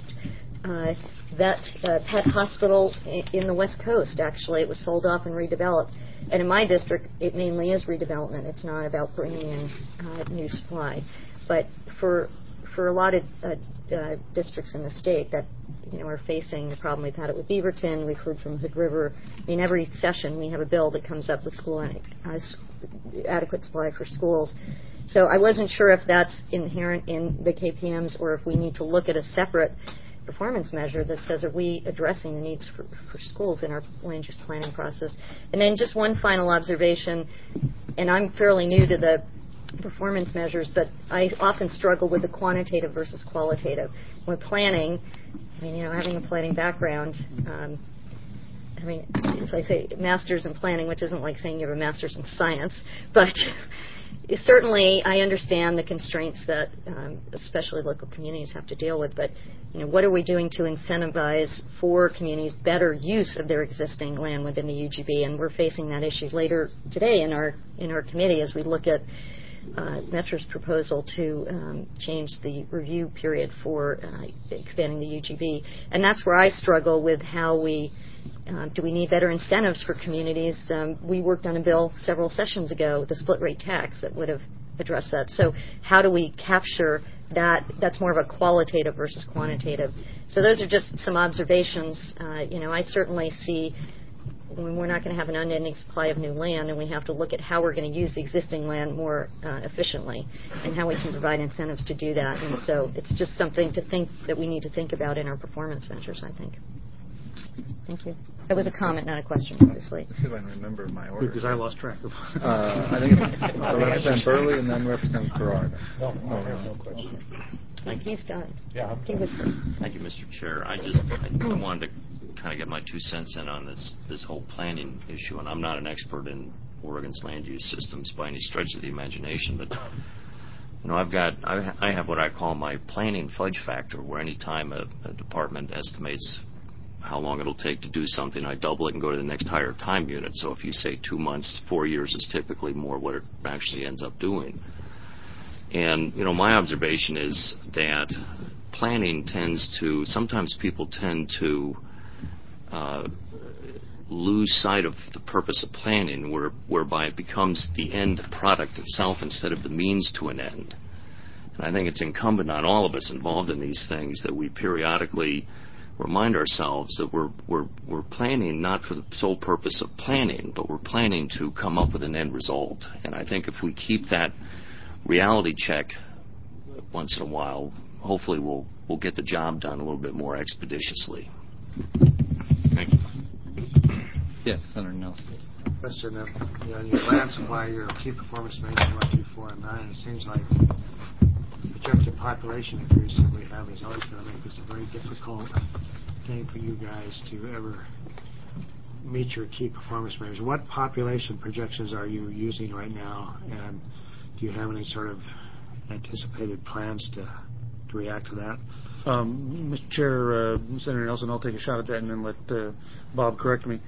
pet hospital in the West Coast. Actually, it was sold off and redeveloped. And in my district, it mainly is redevelopment. It's not about bringing in new supply. But for a lot of districts in the state that are facing the problem, we've had it with Beaverton. We've heard from Hood River. I mean, every session we have a bill that comes up with adequate supply for schools. So I wasn't sure if that's inherent in the KPMs or if we need to look at a separate performance measure that says, are we addressing the needs for schools in our land use planning process? And then just one final observation, and I'm fairly new to the performance measures, but I often struggle with the quantitative versus qualitative. When planning, having a planning background, if I say master's in planning, which isn't like saying you have a master's in science, but certainly I understand the constraints that especially local communities have to deal with, but what are we doing to incentivize for communities better use of their existing land within the UGB? And we're facing that issue later today in our committee as we look at Metro's proposal to change the review period for expanding the UGB. And that's where I struggle with how do we need better incentives for communities? We worked on a bill several sessions ago, the split rate tax, that would have addressed that. So how do we capture that? That's more of a qualitative versus quantitative. So those are just some observations. I certainly see we're not going to have an unending supply of new land, and we have to look at how we're going to use the existing land more efficiently and how we can provide incentives to do that. And so it's just something that we need to think about in our performance measures, I think. Thank you. That was a comment, not a question, obviously. Let's see if I can remember my order. Because I lost track of I think it's Representative Burley and then Representative Garrard. No, I have no question. He's done. Yeah, he was. Thank you, Mr. Chair. I wanted to kind of get my 2 cents in on this whole planning issue, and I'm not an expert in Oregon's land use systems by any stretch of the imagination, but I have what I call my planning fudge factor, where any time a department estimates how long it'll take to do something, I double it and go to the next higher time unit. So if you say 2 months, 4 years is typically more what it actually ends up doing. And, my observation is that planning sometimes people tend to lose sight of the purpose of planning, whereby it becomes the end product itself instead of the means to an end. And I think it's incumbent on all of us involved in these things that we periodically remind ourselves that we're planning not for the sole purpose of planning, but we're planning to come up with an end result. And I think if we keep that reality check once in a while, hopefully we'll get the job done a little bit more expeditiously. Thank you. Yes, Senator Nelson. Question of your land supply, your key performance measures 1, 2, 4, and 9. It seems like the projected population increase that we have is always going to make this a very difficult thing for you guys to ever meet your key performance measures. What population projections are you using right now, and do you have any sort of anticipated plans to react to that? Mr. Chair, Senator Nelson, I'll take a shot at that and then let Bob correct me.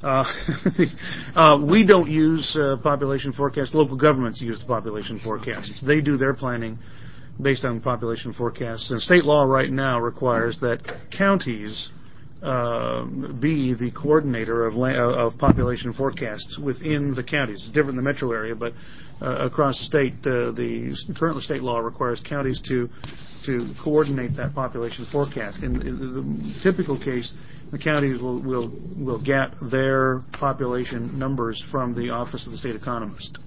We don't use population forecasts. Local governments use the population forecasts. They do their planning based on population forecasts. And state law right now requires that counties be the coordinator of population forecasts within the counties. It's different in the metro area, but across the state, the current state law requires counties to coordinate that population forecast. In the typical case, the counties will get their population numbers from the Office of the State Economist.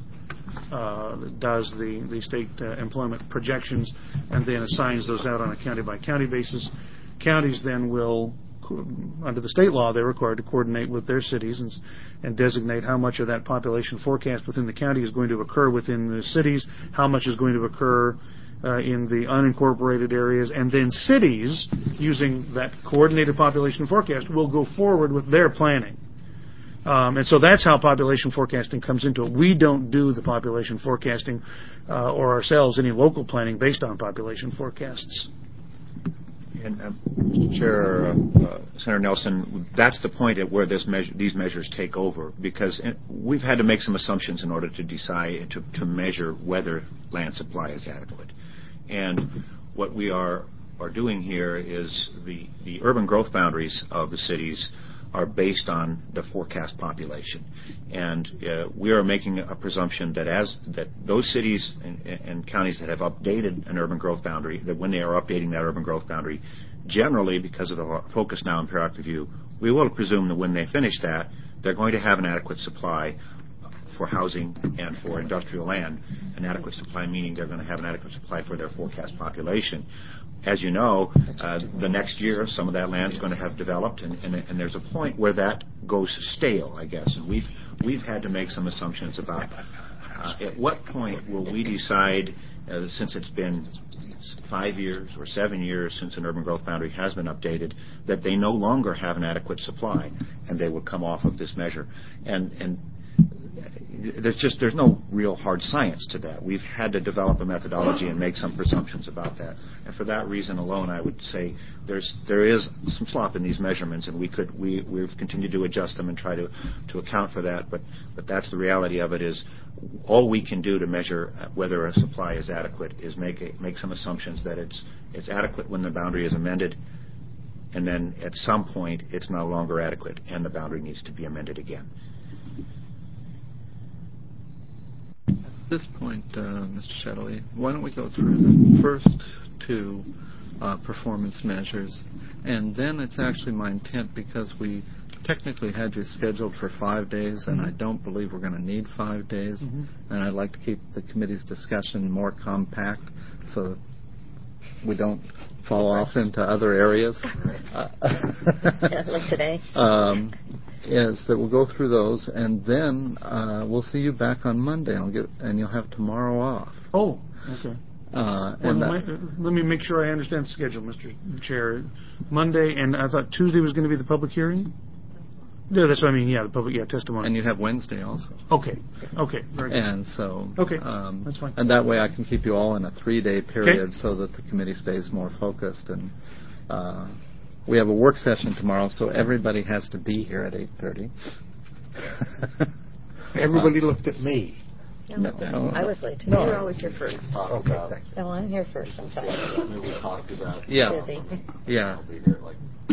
Does the state employment projections and then assigns those out on a county-by-county basis. Counties then will, under the state law, they're required to coordinate with their cities and designate how much of that population forecast within the county is going to occur within the cities, how much is going to occur in the unincorporated areas, and then cities, using that coordinated population forecast, will go forward with their planning. And so that's how population forecasting comes into it. We don't do the population forecasting or ourselves any local planning based on population forecasts. And Mr. Chair, Senator Nelson, that's the point at where these measures take over, because we've had to make some assumptions in order to decide to measure whether land supply is adequate. And what we are doing here is the urban growth boundaries of the cities are based on the forecast population, and we are making a presumption that those cities and counties that have updated an urban growth boundary, that when they are updating that urban growth boundary, generally because of the focus now on periodic review, we will presume that when they finish that, they're going to have an adequate supply for housing and for industrial land. An adequate supply meaning they're going to have an adequate supply for their forecast population. As you know, the next year, some of that land is going to have developed, and there's a point where that goes stale, I guess. And we've had to make some assumptions about at what point will we decide, since it's been 5 years or 7 years since an urban growth boundary has been updated, that they no longer have an adequate supply, and they would come off of this measure. And there's no real hard science to that. We've had to develop a methodology and make some presumptions about that. And for that reason alone, I would say there is some slop in these measurements, and we've continued to adjust them and try to account for that. But that's the reality of it. Is all we can do to measure whether a supply is adequate is make some assumptions that it's adequate when the boundary is amended, and then at some point it's no longer adequate and the boundary needs to be amended again. At this point, Mr. Shetterly, why don't we go through the first two performance measures, and then it's actually my intent, because we technically had you scheduled for 5 days, and I don't believe we're going to need 5 days, and I'd like to keep the committee's discussion more compact so that we don't fall off into other areas. Like today. Is that we'll go through those, and then we'll see you back on Monday, and you'll have tomorrow off. Oh, okay. Let me make sure I understand the schedule, Mr. Chair. Monday, and I thought Tuesday was going to be the public hearing? Yeah, that's what I mean. Yeah, the public testimony. And you have Wednesday also. Okay, very good. And so, that's fine. And that way I can keep you all in a 3-day period so that the committee stays more focused. And we have a work session tomorrow, so everybody has to be here at 8:30. Everybody looked at me. No, I was late. No. You were always here first. Okay, thanks. No, I'm here first. I'm sorry. We talked about. Yeah. Busy. Yeah. I'll be here at like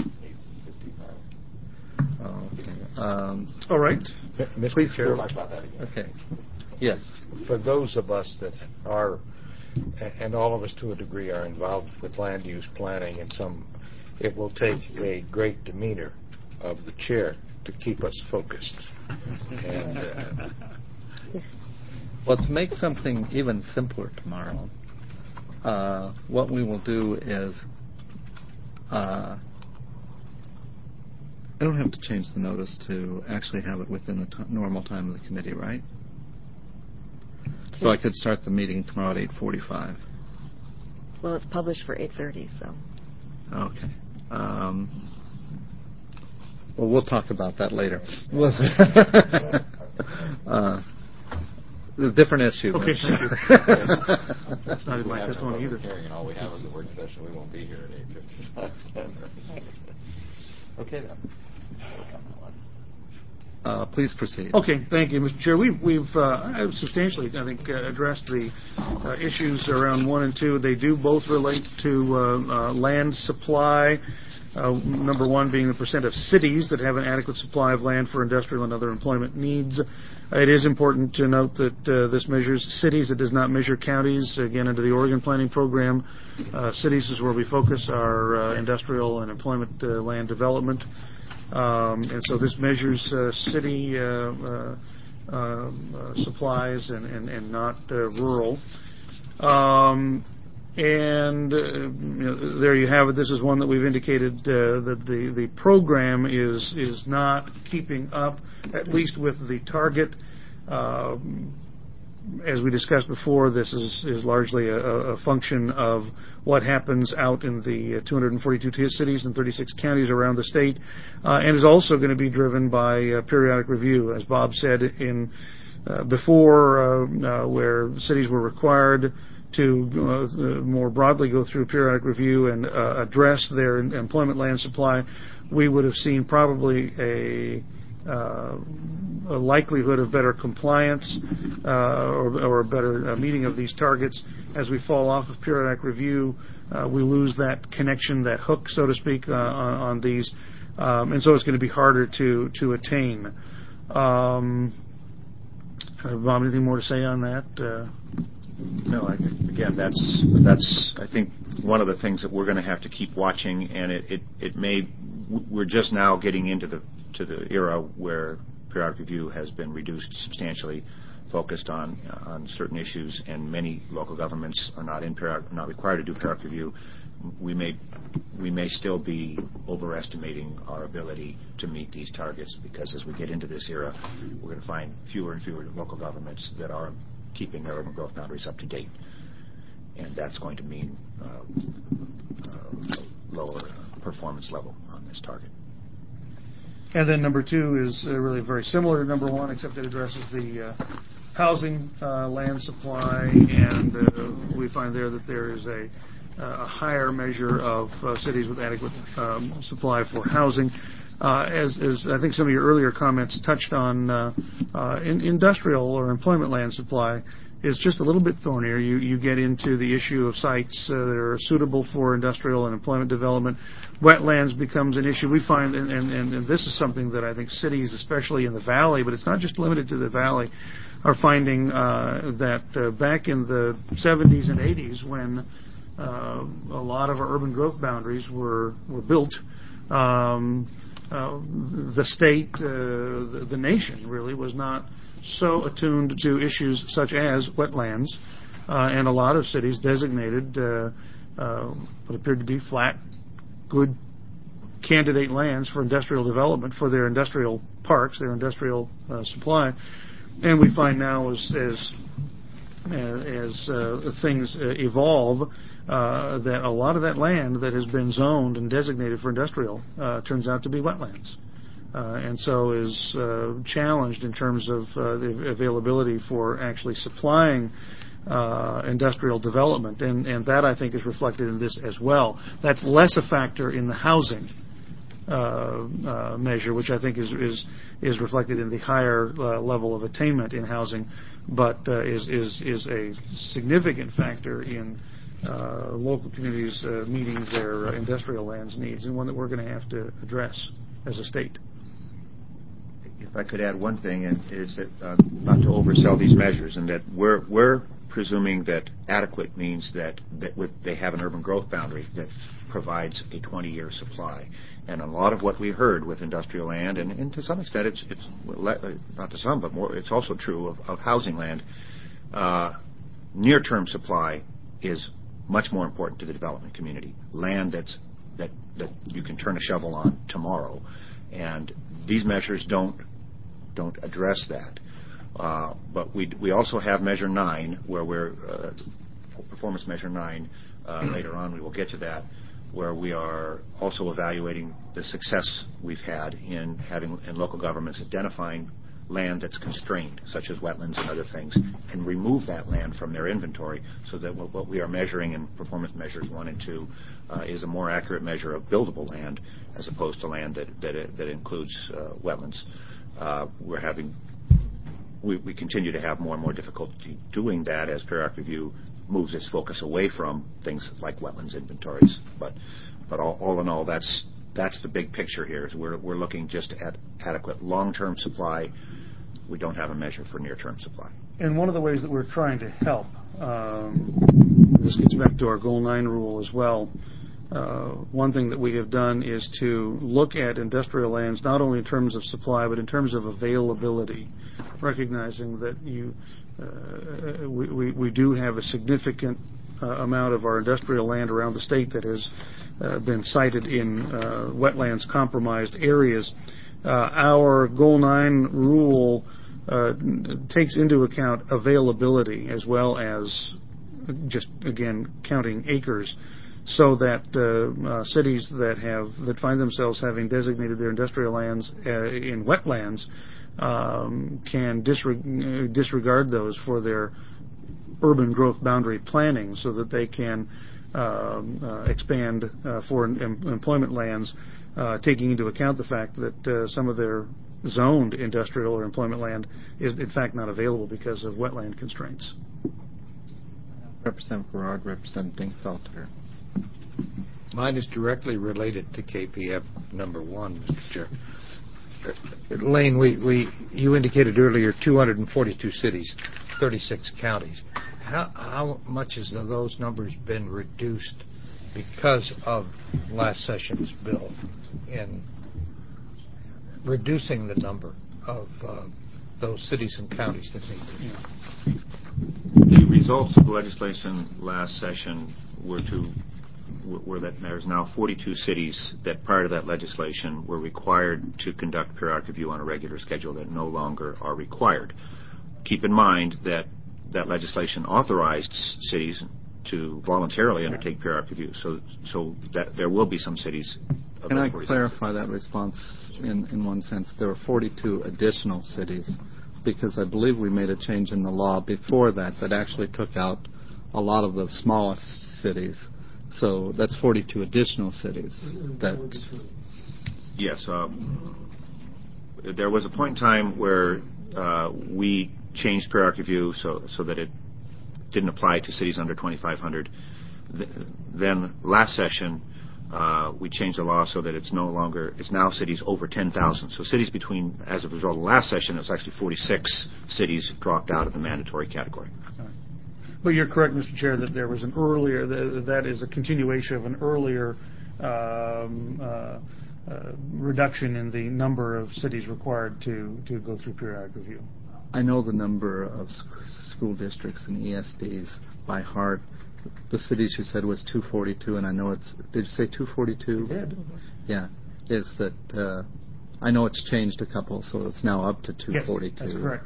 8:55. Okay. All right. Mr. Chair, We'll talk about that again. Okay. Yes. for those of us that are, and all of us to a degree, are involved with land use planning, and it will take a great demeanor of the chair to keep us focused. And, well, to make something even simpler tomorrow, what we will do is I don't have to change the notice to actually have it within the normal time of the committee, right? So I could start the meeting tomorrow at 8:45. Well, it's published for 8:30, so. Okay. Well, we'll talk about that later. A different issue. Okay, thank you. That's not in my testimony either. And all we have is a work session. We won't be here at 8:55. Okay, then. Please proceed. Okay, thank you, Mr. Chair. We've substantially, I think, addressed the issues around 1 and 2. They do both relate to land supply. Number 1 being the percent of cities that have an adequate supply of land for industrial and other employment needs. It is important to note that this measures cities. It does not measure counties. Again, under the Oregon Planning Program, cities is where we focus our industrial and employment land development. And so this measures city supplies and not rural. There you have it. This is one that we've indicated that the program is not keeping up, at least with the target. As we discussed before, this is largely a function of what happens out in the 242 cities and 36 counties around the state, and is also going to be driven by periodic review. As Bob said before, where cities were required to more broadly go through periodic review and address their employment land supply, we would have seen probably a likelihood of better compliance or a better meeting of these targets. As we fall off of periodic review, we lose that connection, that hook, so to speak, on these, and so it's going to be harder to attain. Bob, anything more to say on that? No, again, that's I think one of the things that we're going to have to keep watching, and we're just now getting into the era where periodic review has been reduced substantially, focused on certain issues, and many local governments are not required to do periodic review. We may still be overestimating our ability to meet these targets, because as we get into this era, we're going to find fewer and fewer local governments that are keeping their urban growth boundaries up to date, and that's going to mean a lower performance level on this target. And then number 2 is really very similar to number 1, except it addresses the housing land supply, and we find there that there is a higher measure of cities with adequate supply for housing. As I think some of your earlier comments touched on, industrial or employment land supply is just a little bit thornier. You get into the issue of sites that are suitable for industrial and employment development. Wetlands becomes an issue. We find, and this is something that I think cities, especially in the valley, but it's not just limited to the valley, are finding that back in the 70s and 80s, when a lot of our urban growth boundaries were built, the state, the nation really, was not so attuned to issues such as wetlands, and a lot of cities designated what appeared to be flat, good candidate lands for industrial development for their industrial parks, their industrial supply. And we find now as things evolve, that a lot of that land that has been zoned and designated for industrial turns out to be wetlands, and so is challenged in terms of the availability for actually supplying industrial development, and that I think is reflected in this as well. That's less a factor in the housing measure, which I think is reflected in the higher level of attainment in housing, but is a significant factor in local communities meeting their industrial lands needs, and one that we're going to have to address as a state. If I could add one thing, and is that not to oversell these measures, and that we're presuming that adequate means that they have an urban growth boundary that provides a 20-year supply. And a lot of what we heard with industrial land, and to some extent it's not to some, but more, it's also true of housing land. Near-term supply is much more important to the development community. Land that you can turn a shovel on tomorrow And these measures don't address that. But we also have Measure 9, where we're Performance Measure 9. Later on, we will get to that, where we are also evaluating the success we've had in local governments identifying land that's constrained, such as wetlands and other things, and remove that land from their inventory, so that what we are measuring in Performance Measures 1 and 2 is a more accurate measure of buildable land as opposed to land that includes wetlands. We continue to have more and more difficulty doing that as periodic review moves its focus away from things like wetlands inventories. But all in all, that's the big picture here. Is we're looking just at adequate long-term supply. We don't have a measure for near-term supply. And one of the ways that we're trying to help, this gets back to our Goal 9 rule as well. One thing that we have done is to look at industrial lands not only in terms of supply but in terms of availability, recognizing that we do have a significant amount of our industrial land around the state that has been sited in wetlands compromised areas. Our Goal 9 rule takes into account availability as well as just, again, counting acres, so that cities that find themselves having designated their industrial lands in wetlands can disregard those for their urban growth boundary planning, so that they can expand for employment lands, taking into account the fact that some of their zoned industrial or employment land is in fact not available because of wetland constraints. Representative Garrard, Representing Felter. Mine is directly related to KPF number 1, Mr. Chair. Lane, you indicated earlier 242 cities, 36 counties. How much has those numbers been reduced because of last session's bill in reducing the number of those cities and counties that need to? The results of the legislation last session were that there's now 42 cities that prior to that legislation were required to conduct periodic review on a regular schedule that no longer are required. Keep in mind that legislation authorized cities to voluntarily undertake periodic review, so that there will be some cities. Can I clarify that response in one sense? There were 42 additional cities, because I believe we made a change in the law before that actually took out a lot of the smallest cities. So that's 42 additional cities. Yes. There was a point in time where we changed periodic review so that it didn't apply to cities under 2,500. Then last session, we changed the law so that it's now cities over 10,000. So cities as a result of last session, it was actually 46 cities dropped out of the mandatory category. But you're correct, Mr. Chair, that there was an earlier, that is a continuation of an earlier reduction in the number of cities required to go through periodic review. I know the number of school districts and ESDs by heart. The cities you said was 242, and I know did you say 242? I did. Yeah. Is that, I know it's changed a couple, so it's now up to 242. Yes, that's correct.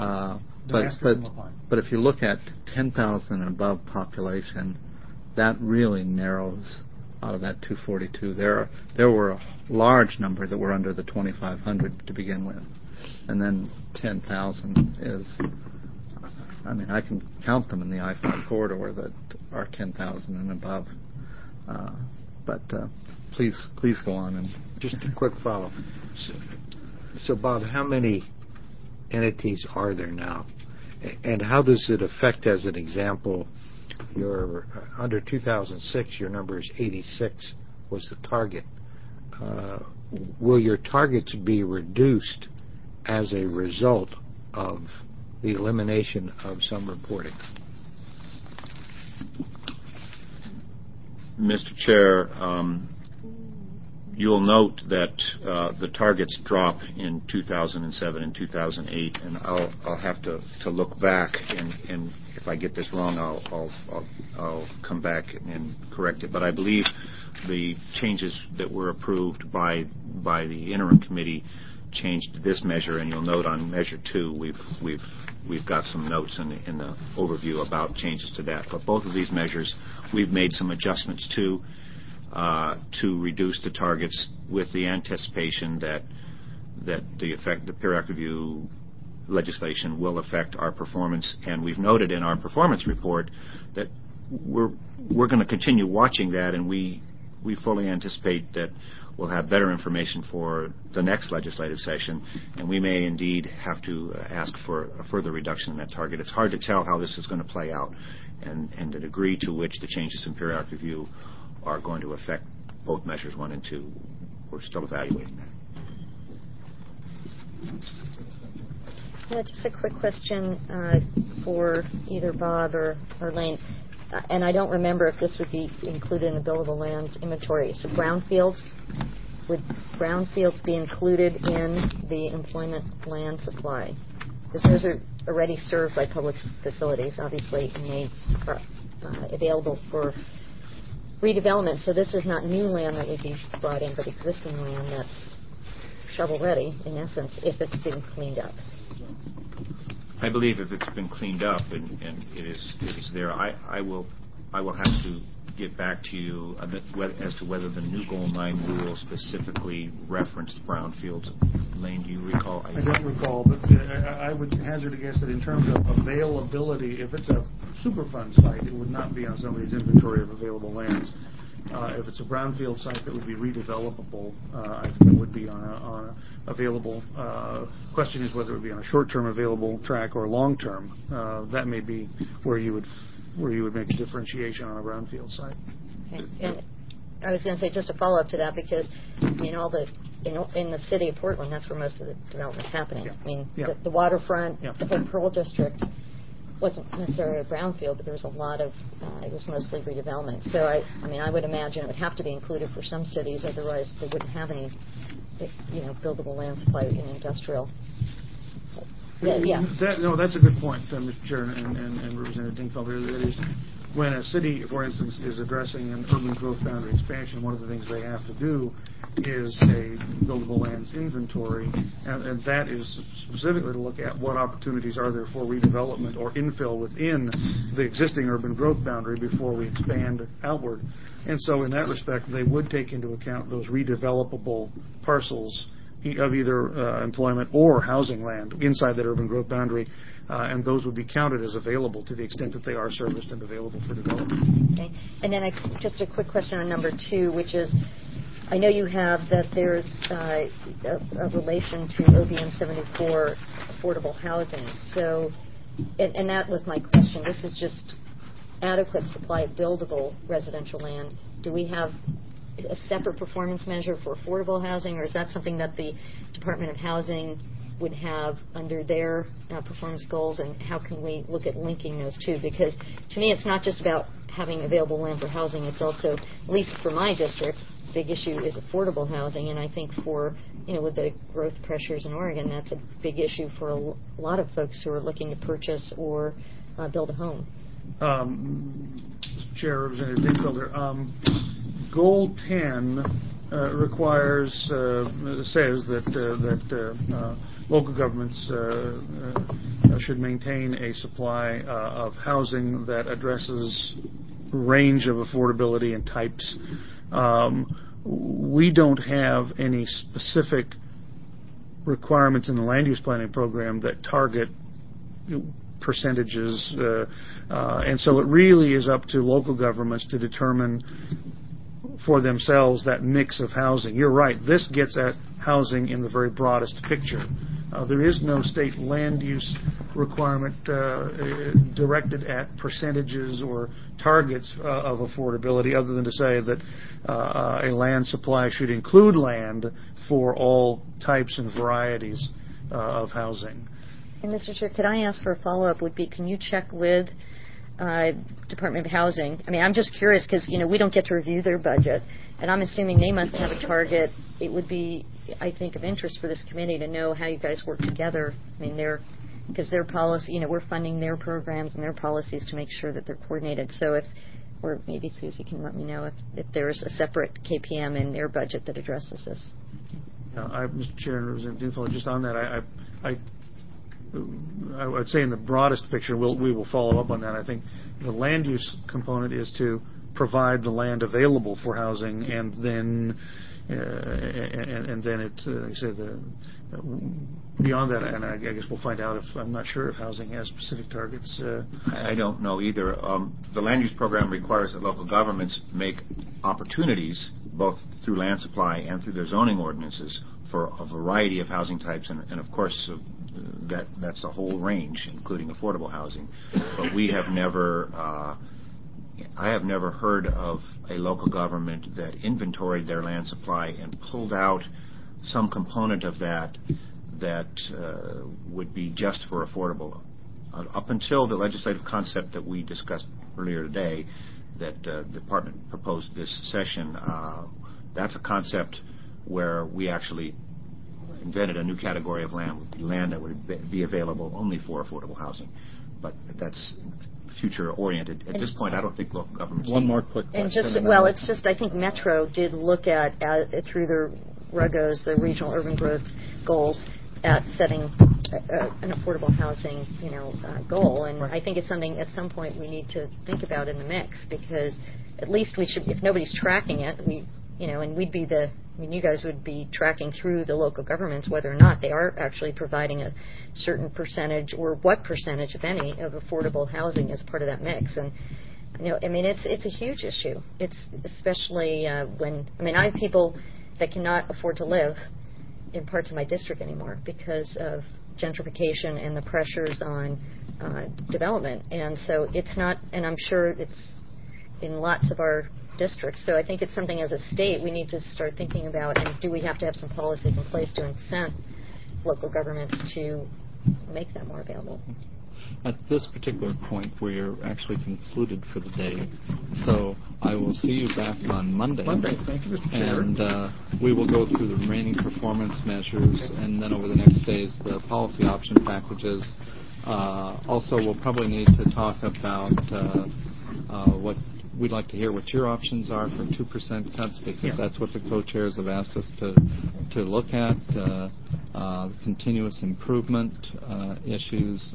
But if you look at 10,000 and above population, that really narrows out of that 242. There were a large number that were under the 2,500 to begin with, and then 10,000 is. I mean, I can count them in the I-5 corridor that are 10,000 and above. But please go on. And just a quick follow. So, Bob, how many entities are there now? And how does it affect, as an example, your under 2006, your number is 86 was the target. Will your targets be reduced as a result of the elimination of some reporting? Mr. Chair, you'll note that the targets drop in 2007 and 2008, and I'll have to look back, and if I get this wrong, I'll come back and correct it. But I believe the changes that were approved by the interim committee changed this measure, and you'll note on measure 2 we've got some notes in the overview about changes to that. But both of these measures we've made some adjustments to reduce the targets with the anticipation that the periodic review legislation will affect our performance. And we've noted in our performance report that we're going to continue watching that, and we fully anticipate that we'll have better information for the next legislative session, and we may indeed have to ask for a further reduction in that target. It's hard to tell how this is going to play out, and the degree to which the changes in periodic review are going to affect both measures 1 and 2. We're still evaluating that. Yeah, just a quick question for either Bob or Lane. And I don't remember if this would be included in the billable lands inventory. So brownfields, would brownfields be included in the employment land supply? Because those are already served by public facilities, obviously, and they are available for redevelopment. So this is not new land that would be brought in, but existing land that's shovel-ready, in essence, if it's been cleaned up. I believe if it's been cleaned up and it is there, I will have to get back to you as to whether the new Gold Mine rule specifically referenced brownfields. Lane, do you recall? I don't recall, but I would hazard a guess that in terms of availability, if it's a Superfund site, it would not be on somebody's inventory of available lands. If it's a brownfield site that would be redevelopable, I think it would be on a available. Question is whether it would be on a short-term available track or long-term. That may be where you would make a differentiation on a brownfield site. Okay. And I was going to say just a follow-up to that, because in the city of Portland, that's where most of the development's happening. Yeah. I mean, Yeah. the waterfront, Yeah. the whole Pearl District wasn't necessarily a brownfield, but there was a lot of, it was mostly redevelopment. So, I would imagine it would have to be included for some cities, otherwise they wouldn't have any, buildable land supply in industrial. So, yeah. That's a good point, Mr. Chair and Representative Dingfelder. That is, when a city, for instance, is addressing an urban growth boundary expansion, one of the things they have to do is a buildable lands inventory, and that is specifically to look at what opportunities are there for redevelopment or infill within the existing urban growth boundary before we expand outward. And so in that respect, they would take into account those redevelopable parcels of either employment or housing land inside that urban growth boundary, and those would be counted as available to the extent that they are serviced and available for development. Okay. And then just a quick question on number 2, which is, I know you have that there's a relation to OBM 74 affordable housing. So, and that was my question. This is just adequate supply of buildable residential land. Do we have a separate performance measure for affordable housing, or is that something that the Department of Housing would have under their performance goals, and how can we look at linking those two? Because to me, it's not just about having available land for housing. It's also, at least for my district, big issue is affordable housing, and I think for, with the growth pressures in Oregon, that's a big issue for a lot of folks who are looking to purchase or build a home. Mr. Chair, Representative Dingfelder, Goal 10 requires, says that local governments should maintain a supply of housing that addresses range of affordability and types. We don't have any specific requirements in the land use planning program that target percentages, and so it really is up to local governments to determine for themselves that mix of housing. You're right, this gets at housing in the very broadest picture. There is no state land use requirement directed at percentages or targets of affordability, other than to say that a land supply should include land for all types and varieties of housing. And Mr. Chair, could I ask for a follow-up? Would be, can you check with Department of Housing. I mean, I'm just curious because, we don't get to review their budget, and I'm assuming they must have a target. It would be, I think, of interest for this committee to know how you guys work together. I mean, because their policy, we're funding their programs and their policies to make sure that they're coordinated. So or maybe Susie can let me know if there's a separate KPM in their budget that addresses this. Mr. Chair and Representative Duflo, just on that, I would say in the broadest picture, we will follow up on that. I think the land use component is to provide the land available for housing, and then it's like I said, beyond that, and I guess we'll find out. I'm not sure if housing has specific targets. I don't know either. The land use program requires that local governments make opportunities, both through land supply and through their zoning ordinances, for a variety of housing types, and of course that's the whole range, including affordable housing. But we have never. I have never heard of a local government that inventoried their land supply and pulled out some component of that would be just for affordable. Up until the legislative concept that we discussed earlier today, that the department proposed this session, that's a concept where we actually invented a new category of land that would be available only for affordable housing. But that's future-oriented. At this point, I don't think local governments... One more quick question. It's just I think Metro did look at through their RUGOs, the Regional Urban Growth Goals, at setting an affordable housing, goal. And I think it's something at some point we need to think about in the mix, because at least we should, if nobody's tracking it, and we'd be you guys would be tracking through the local governments whether or not they are actually providing a certain percentage, or what percentage, if any, of affordable housing as part of that mix. And it's a huge issue. It's especially when I have people that cannot afford to live in parts of my district anymore because of gentrification and the pressures on development. And so it's not, and I'm sure it's in lots of our districts. So I think it's something as a state we need to start thinking about, and do we have to have some policies in place to incent local governments to make that more available? At this particular point, we're actually concluded for the day. So I will see you back on Monday. Thank you, Mr. Chair. And we will go through the remaining performance measures, and then over the next days, the policy option packages. Also, we'll probably need to talk about what we'd like to hear what your options are for 2% cuts, because that's what the co-chairs have asked us to look at, continuous improvement issues,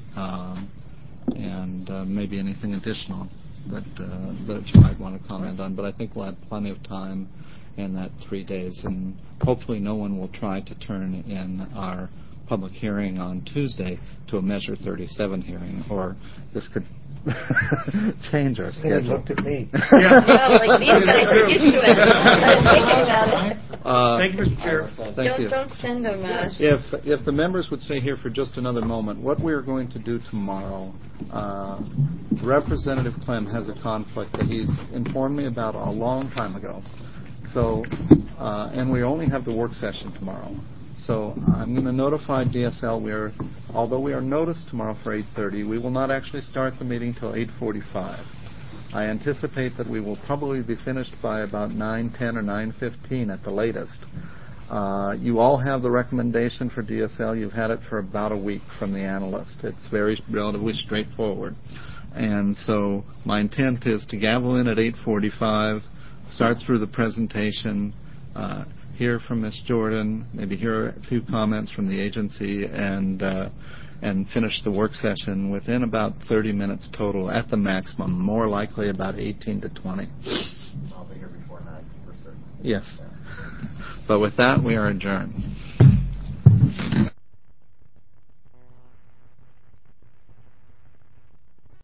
and maybe anything additional that you might want to comment on. But I think we'll have plenty of time in that 3 days, and hopefully no one will try to turn in our public hearing on Tuesday to a Measure 37 hearing, or this could change our schedule. They looked at me. Like these guys are used to it. I was thinking about it. Thank you, Mr. Chair. Thank you. Don't send them. If the members would stay here for just another moment, what we're going to do tomorrow, Representative Clem has a conflict that he's informed me about a long time ago. So, and we only have the work session tomorrow. So I'm going to notify DSL. Although we are noticed tomorrow for 8:30, we will not actually start the meeting till 8:45. I anticipate that we will probably be finished by about 9:10 or 9:15 at the latest. You all have the recommendation for DSL. You've had it for about a week from the analyst. It's relatively straightforward. And so my intent is to gavel in at 8:45, start through the presentation, hear from Ms. Jordan, maybe hear a few comments from the agency, and finish the work session within about 30 minutes total at the maximum, more likely about 18 to 20. I'll be here before 9, for certain. Yes. But with that, we are adjourned.